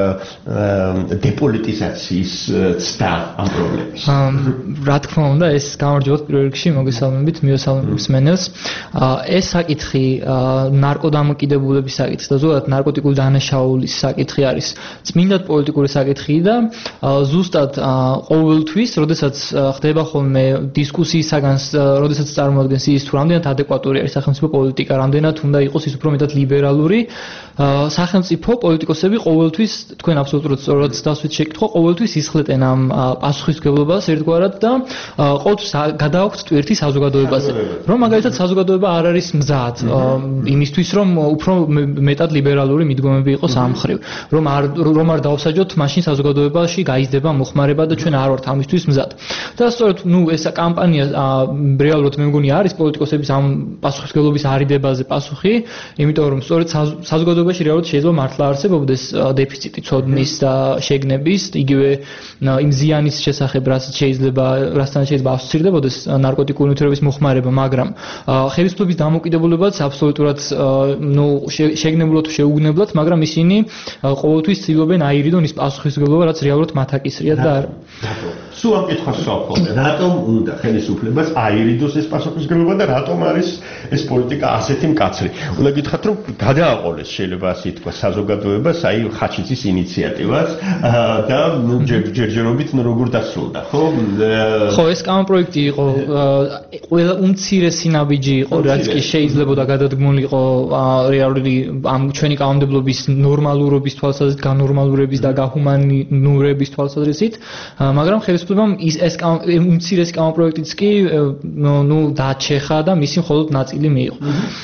დეპოლიტიზაციის ცდა ამ პრობლემის. რა თქმა უნდა, ეს გამარჯვებულად პირველ რიგში მოგესალმებით მიესალმებს მენელს. ეს საკითხი ნარკოდამოკიდებულების საკითხი და ზოგადად ნარკოტიკული დანაშაულის საკითხი არის წმინდად პოლიტიკური საკითხი და ზუსტად ყოველთვის, როდესაც ხდება ხოლმე დისკუსიისაგან, როდესაც წარმოადგენს ის თუ რამდენად ადეკვატური არის სახელმწიფო პოლიტიკა, რამდენად უნდა იყოს ის უფრო მეტად ლიბერალური, სახელმწიფო პოლიტიკოსები ყოველთვის, თქვენ აბსოლუტურად სწორად დასვით შეკითხვა, ყოველთვის ისხლეტენ ამ პასუხისმგებლობას ერთგვარად და ყოველთვის გადააქვთ ტვირთი საზოგადოებაზე, რომ მაგალითად საზოგადოება არ არის მზად იმისთვის, რომ უფრო მეტად ლიბერალური მიდგომები იყოს ამ მხრივ, რომ არ რომ არ დავსაჯოთ, მაშინ საზოგადოებაში გაიზრდება მოხმარება და ჩვენ არ ვართ ამისთვის მზად. და სწორედ, ნუ ეს კამპანია რეალურად მე მგონი არის პოლიტიკოსების ამ პასუხისმგებლობის არიდებაზე პასუხი, იმიტომ რომ სწორედ საზოგადოებაში რეალურად შეიძლება მართლა არსებობდეს დეფიციტი ცოდნის და შეგნების, იგივე იმ ზიანის შესახებ, რაც შეიძლება, რასთან შეიძლება ასოცირდებოდეს ნარკოტიკული ნივთიერების მოხმარება, მაგრამ ხელისუფლების დამოკიდებულებაც აბსოლუტურად ნუ შეგნებულად შეუგნებლად, მაგრამ ისინი ყოველთვის ცდილობენ აირიდონ ის პასუხისმგებლობა, რაც რეალურად მათ აკისრიათ და არა. სულ ამ კითხვას ვსვამხობ, რატომ უნდა ხელისუფლებას აირიდოს ეს პასუხისმგებლობა და რატომ არის ეს პოლიტიკა ასეთი მკაცრი? უნდა გითხრათ, რომ გადააყოლეს შეიძლება ასე ითქვას საზოგადოებას, აი ხაჩიცის ინიციატივას და ნუ ჯერჯერობით ნუ როგორ დასრულდა, ხო? ხო, ეს კამპროექტი იყო ყველა უმცირესი ნაბიჯი იყო, რაც კი შეიძლებოდა გადადგმულიყო რეალური ამ ჩვენი კანონმდებლობის ნორმალურობის თვალსაზრისით, განორმალურების და გահუმანურების თვალსაზრისით, მაგრამ ხელისუფლებამ ის ეს უმცირესი კანონპროექტიც კი ნუ დაჩეხა და მისი მხოლოდ ნაწილი მიიღო.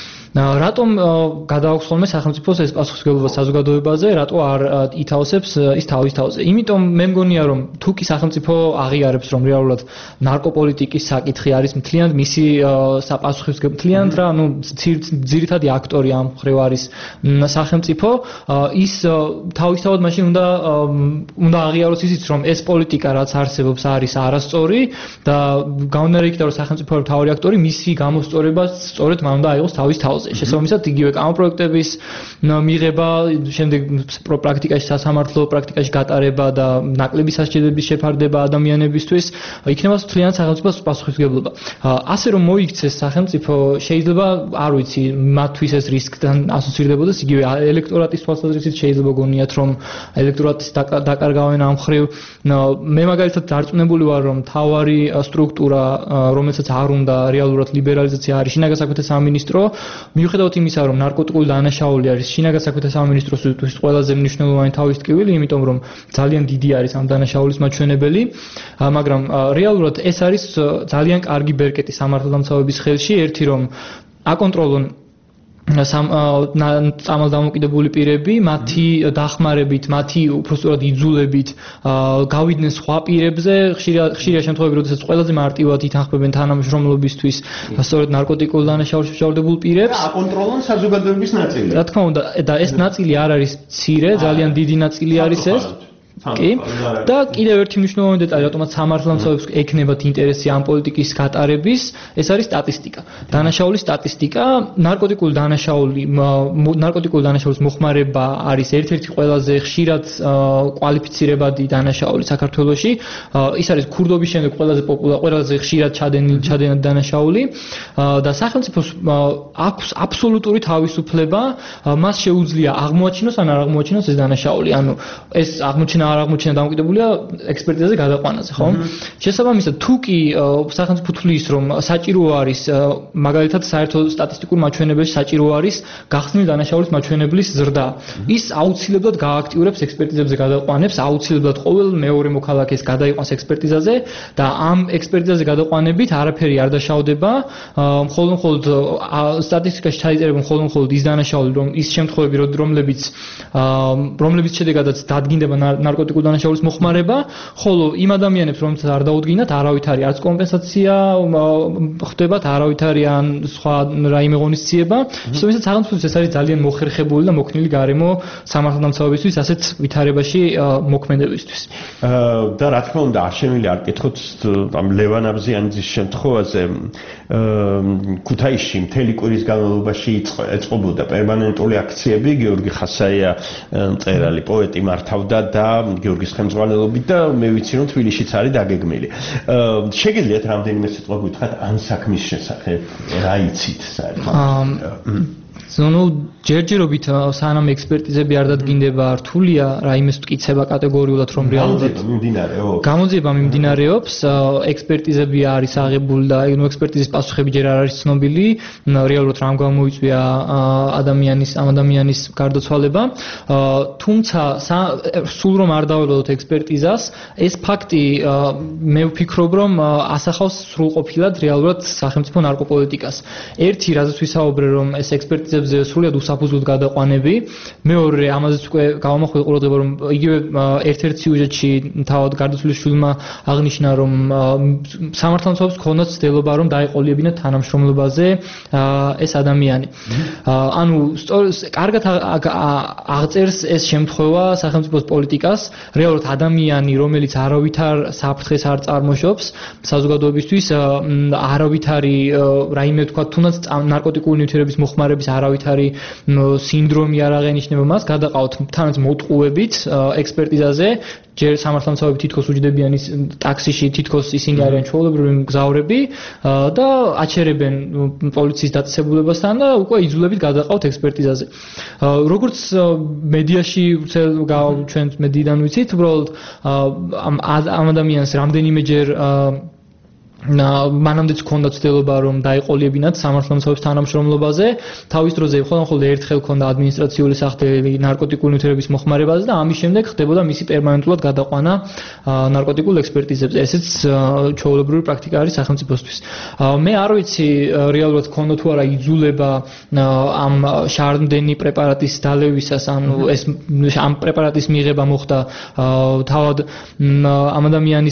რატომ გადააქვს ხოლმე სახელმწიფოს ეს პასუხისმგებლობა საზოგადოებაზე, რატო არ ითავსებს ის თავის თავზე? იმიტომ მე მგონია, რომ თუ კი სახელმწიფო აღიარებს, რომ რეალურად ნარკოპოლიტიკის საკითხი არის მთლიანად მისი საპასუხისმგებლო მთლიანად რა, ნუ ძირითადი აქტორი ამ მხრივ არის სახელმწიფო, ის თავისთავად მაშინ უნდა უნდა აღიაროს ისიც, რომ ეს პოლიტიკა რაც არსებობს არის არასწორი და გამონარეკიდა, რომ სახელმწიფო არის მთავარი აქტორი, მისი გამოსწორება სწორედ მან უნდა აიღოს თავის თავზე. შესაბამისად იგივე კანონპროექტების მიღება, შემდეგ პრაქტიკაში სასამართლო პრაქტიკაში გატარება და ნაკლები სასჯელების შეფარდება ადამიანებისთვის იქნება მთლიანად სახელმწიფოს პასუხისმგებლობა. ასე რომ მოიქცეს სახელმწიფო, შეიძლება არ ვიცი, მათთვის ეს რისკთან ასოცირდებოდეს, იგივე ელექტორატის თვალსაზრისით შეიძლება გონიათ, რომ ელექტორატის დაკარგავენ ამ მხრივ. მე მაგალითად დარწმუნებული ვარ, რომ მთავარი სტრუქტურა, რომელსაც არ უნდა რეალურად ლიბერალიზაცია არის შინაგან საქმეთა სამინისტრო, მიუხედავად იმისა, რომ ნარკოტიკული დანაშაული არის შინაგან საქმეთა სამინისტროსთვის ყველაზე მნიშვნელოვანი თავის ტკივილი, იმიტომ რომ ძალიან დიდი არის ამ დანაშაულის მაჩვენებელი, მაგრამ რეალურად ეს არის ძალიან კარგი ბერკეტი სამართალდამცავების ხელში, ერთი რომ აკონტროლონ წამალდამოკიდებული პირები, მათი დახმარებით, მათი უბრალოდ იძულებით გავიდნენ სხვა პირებზე, ხშირია შემთხვევები, როდესაც ყველაზე მარტივად ითანხმებენ თანამშრომლობისთვის სწორედ ნარკოტიკულ დანაშაულში მშრომლებულ პირებს. და აკონტროლონ საზოგადოების ნაწილი. რა თქმა უნდა, და ეს ნაწილი არ არის მცირე, ძალიან დიდი ნაწილი არის ეს. კი და კიდევ ერთი მნიშვნელოვანი დეტალი, რატომაც სამართალდამცავებს ექნებათ ინტერესი ამ პოლიტიკის გატარების, ეს არის სტატისტიკა. დანაშაულის სტატისტიკა, ნარკოტიკული დანაშაული, ნარკოტიკული დანაშაულის მოხმარება არის ერთ-ერთი ყველაზე ხშირად კვალიფიცირებადი დანაშაული საქართველოში. ის არის ქურდობის შემდეგ ყველაზე პოპულარული, ყველაზე ხშირად ჩადენილი ჩადენილი დანაშაული და სახელმწიფოს აქვს აბსოლუტური თავისუფლება, მას შეუძლია აღმოაჩინოს ან არ აღმოაჩინოს ეს დანაშაული. ანუ ეს აღმოჩენა არ აღმოჩენა დამოკიდებულია ექსპერტიზაზე გადაყვანაზე, ხო? შესაბამისად, თუ კი სახელმწიფო თვლის, რომ საჭირო არის მაგალითად საერთო სტატისტიკურ მაჩვენებელში საჭირო არის გახსნილი დანაშაულის მაჩვენებლის ზრდა, ის აუცილებლად გააქტიურებს ექსპერტიზებზე გადაყვანებს, აუცილებლად ყოველ მეორე მოქალაქეს გადაიყვანს ექსპერტიზაზე და ამ ექსპერტიზაზე გადაყვანებით არაფერი არ დაშავდება, მხოლოდ მხოლოდ სტატისტიკაში ჩაიწერება მხოლოდ მხოლოდ ის დანაშაული, რომ ის შემთხვევები, რომლებიც რომლებიც შედეგადაც დადგინდება ნარკოტიკული დანაშაულის მოხმარება, ხოლო იმ ადამიანებს, რომლებსაც არ დაუდგინათ, არავით არის არც კომპენსაცია ხდებათ, არავით არის ან სხვა რაიმე ღონისძიება, შესაბამისად სახელმწიფოს ეს არის ძალიან მოხერხებული და მოქნილი გარემო სამართალდამცავებისთვის ასეთ ვითარებაში მოქმედებისთვის. და რა თქმა უნდა, არ შემიძლია არ კითხოთ ამ ლევან აბზიანიძის შემთხვევაზე ქუთაისში მთელი კვირის განმავლობაში ეწყობოდა პერმანენტული აქციები, გიორგი ხასაია მწერალი, პოეტი მართავდა და გიორგის ხელმძღვანელობით და მე ვიცი რომ თბილისშიც არის დაგეგმილი. შეგიძლიათ რამდენიმე სიტყვა გითხრათ ამ საქმის შესახებ, რა იცით საერთოდ? ну ჯერჯერობით სანამ ექსპერტიზები არ დადგინდება რთულია რაიმეს მტკიცება კატეგორიულად რომ რეალურად გამოძიება მიმდინარეობს ექსპერტიზები არის აღებული და ნუ ექსპერტიზის პასუხები ჯერ არ არის ცნობილი რეალურად რამ გამოიწვია ადამიანის ამ ადამიანის გარდაცვალება თუმცა სულ რომ არ დაველოდოთ ექსპერტიზას ეს ფაქტი მე ვფიქრობ რომ ასახავს სრულყოფილად რეალურად სახელმწიფო ნარკოპოლიტიკას ერთი რაზეც ვისაუბრე რომ ეს ექსპერტიზებზე სრულად უსაფუძვლოდ გადაყვანები მეორე ამაზეც უკვე გავამახვილე ყურადღება რომ იგივე ერთ-ერთ სიუჟეტში თავად გარდაცვლილის შვილმა აღნიშნა რომ სამართალმცავებს ქონდათ ცდილობა რომ დაეყოლიებინათ თანამშრომლობაზე ეს ადამიანი ანუ კარგად აღწერს ეს შემთხვევა სახელმწიფოს პოლიტიკას რეალურად ადამიანი რომელიც არავითარ საფრთხეს არ წარმოშობს საზოგადოებისთვის არავითარი რაიმე თქვა თუნდაც ნარკოტიკული ნივთიერების მოხმარების არავითარი სინდრომი არ აღენიშნება მას გადაყავთ თანაც მოტყუებით ექსპერტიზაზე ჯერ სამართალმცავები თითქოს უჯდებიან ის ტაქსიში თითქოს ისინი არიან ჩვეულებრივი მგზავრები და აჩერებენ პოლიციის დაწესებულებასთან და უკვე იძულებით გადაყავთ ექსპერტიზაზე როგორც მედიაში ჩვენ მედიიდან ვიცით უბრალოდ ამ ადამიანს რამდენიმეჯერ მანამდეც ჰქონდა ცდილობა რომ დაეყოლიებინათ სამართალმცავების თანამშრომლობაზე თავის დროზე მხოლოდ ერთხელ ჰქონდა ადმინისტრაციული სახდელი ნარკოტიკული ნივთიერების მოხმარებაზე და ამის შემდეგ ხდებოდა მისი პერმანენტულად გადაყვანა ნარკოტიკულ ექსპერტიზებზე ესეც ჩვეულებრივი პრაქტიკა არის სახელმწიფოსთვის მე არ ვიცი რეალურად ჰქონდა თუ არა იძულება ამ შარდმდენი პრეპარატის დალევისას ანუ ეს ამ პრეპარატის მიღება მოხდა თავად ამ ადამიანის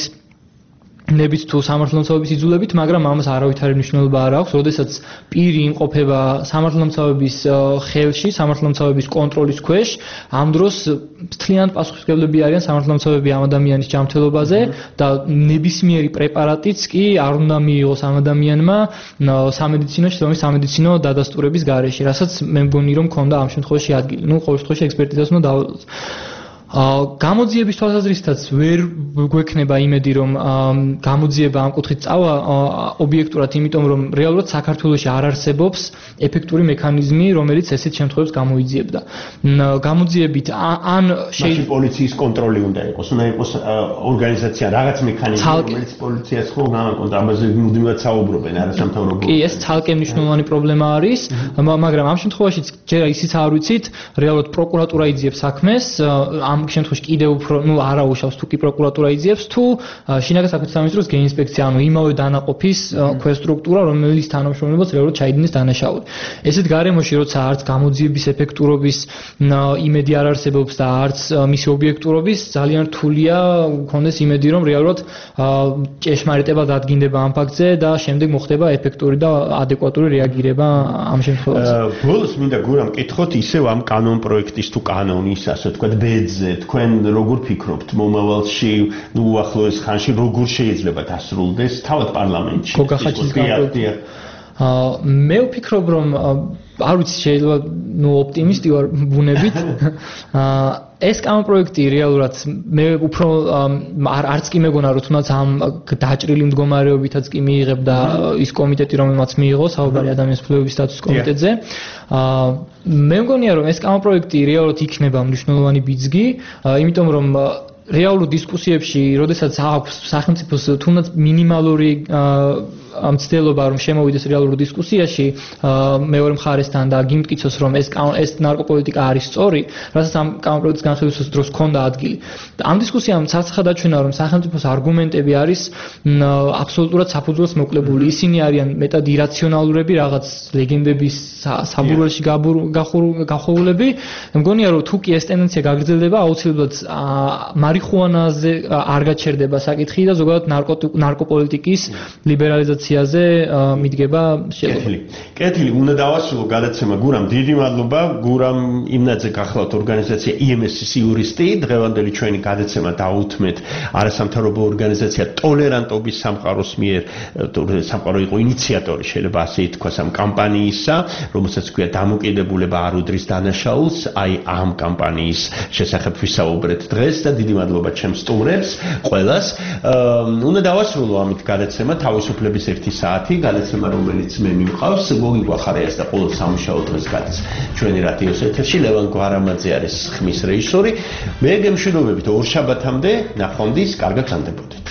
ნებით თუ სამართალმცავების იძულებით, მაგრამ ამას არავითარი მნიშვნელობა არ აქვს, როდესაც პირი იმყოფება სამართალმცავების ხელში, სამართალმცავების კონტროლის ქვეშ, ამ დროს მთლიანად პასუხისმგებლები არიან სამართალმცავები ამ ადამიანის ჯანმრთელობაზე და ნებისმიერი პრეპარატიც კი არ უნდა მიიღოს ამ ადამიანმა სამედიცინო შემთხვევაში სამედიცინო დადასტურების გარეშე, რასაც მე მგონი რომ ქონდა ამ შემთხვევაში ადგილი. ნუ ყოველ შემთხვევაში ექსპერტიზას უნდა დავალოს. გამოძიების თვალსაზრისითაც ვერ გვექნება იმედი რომ გამოძიება ამ კუთხით წავა ობიექტურად იმიტომ რომ რეალურად საქართველოში არ არსებობს ეფექტური მექანიზმი რომელიც ესეთ შემთხვევებს გამოიძიებდა გამოძიებით ან შეიძლება პოლიციის კონტროლი უნდა იყოს უნდა იყოს ორგანიზაცია რაღაც მექანიზმი რომელიც პოლიციას ხო გამაკონტრ ამაზე მუდმივად საუბრობენ არასამთავრობო კი ეს ცალკე მნიშვნელოვანი პრობლემა არის მაგრამ ამ შემთხვევაში ჯერ ისიც არ ვიცით რეალურად პროკურატურა იძიებს საქმეს ამ შემთხვევაში კიდევ უფრო ნუ არაუშავს თუ კი პროკურატურა იძიებს თუ შინაგან საქმეთა სამინისტროს გეინსპექცია ანუ იმავე დანაყოფის ქვესტრუქტურა რომელიც თანამშრომლობს რეალურად ჩაიდინეს დანაშაული ესეთ გარემოში როცა არც გამოძიების ეფექტურობის იმედი არ არსებობს და არც მისი ობიექტურობის ძალიან რთულია გქონდეს იმედი რომ რეალურად ჭეშმარიტება დადგინდება ამ ფაქტზე და შემდეგ მოხდება ეფექტური და ადეკვატური რეაგირება ამ შემთხვევაში ბოლოს მინდა გურამ კითხოთ ისევ ამ კანონ პროექტის თუ კანონის ასე ვთქვათ ბედზე თქვენ როგორ ფიქრობთ მომავალში ნუ უახლოეს ხანში როგორ შეიძლება დასრულდეს თავად პარლამენტში გოგახაჩის განკუთვნილ მე ვფიქრობ რომ არ ვიცი შეიძლება ნუ ოპტიმისტი ვარ ბუნებით ეს კანონპროექტი რეალურად მე უფრო არც კი მეგონა რომ თუნდაც ამ დაჭრილი მდგომარეობითაც კი მიიღებ და ის კომიტეტი რომელმაც მიიღო საუბარი ადამიანის უფლებების სტატუსის კომიტეტზე მე მგონია რომ ეს კანონპროექტი რეალურად იქნება მნიშვნელოვანი ბიძგი იმიტომ რომ რეალურ დისკუსიებში, როდესაც აქვს სახელმწიფოს თუნდაც მინიმალური მცდელობა რომ შემოვიდეს რეალურ დისკუსიაში მეორე მხარესთან და გიმტკიცოს რომ ეს ეს ნარკოპოლიტიკა არის სწორი, რასაც ამ კანონპროექტის განხილვის დროს ჰქონდა ადგილი. ამ დისკუსიამ ცაცხად აჩვენა რომ სახელმწიფოს არგუმენტები არის აბსოლუტურად საფუძველს მოკლებული. ისინი არიან მეტად ირაციონალურები, რაღაც ლეგენდების საბურველში გახურულები. მგონია რომ თუ კი ეს ტენდენცია გაგრძელდება, აუცილებლად მარიხუანაზე არ გაჩერდება საკითხი და ზოგადად ნარკოპოლიტიკის ლიბერალიზაციაზე მიდგება შედეგი. კეთილი, უნდა დავასრულო გადაცემა გურამ, დიდი მადლობა. გურამ იმნაძე გახლავთ ორგანიზაცია ი ემ ეს-ის იურისტი, დღევანდელი ჩვენი გადაცემა დაუთმეთ არასამთავრობო ორგანიზაცია ტოლერანტობის სამყაროს მიერ, სამყარო იყო ინიციატორი, შეიძლება ასე ითქვას, ამ კამპანიისა, რომელსაც ქვია დამოკიდებულება არ უდრის დანაშაულს, აი ამ კამპანიის შესახებ ვისაუბრეთ დღეს და დიდი მადლობა ჩემს სტუმრებს, ყველას. უნდა დავასრულო ამით გადაცემა თავისუფლების ერთი საათი, გადაცემა რომელიც მე მიმყავს, გოგი გვახარიას და ყოველ სამუშაო დღეს გადის ჩვენი რადიოს ეთერში, ლევან გვარამაძე არის ხმის რეჟისორი. მე გემშვიდობებით ორ შაბათამდე, ნახვამდის, კარგად გრძანდებოდეთ.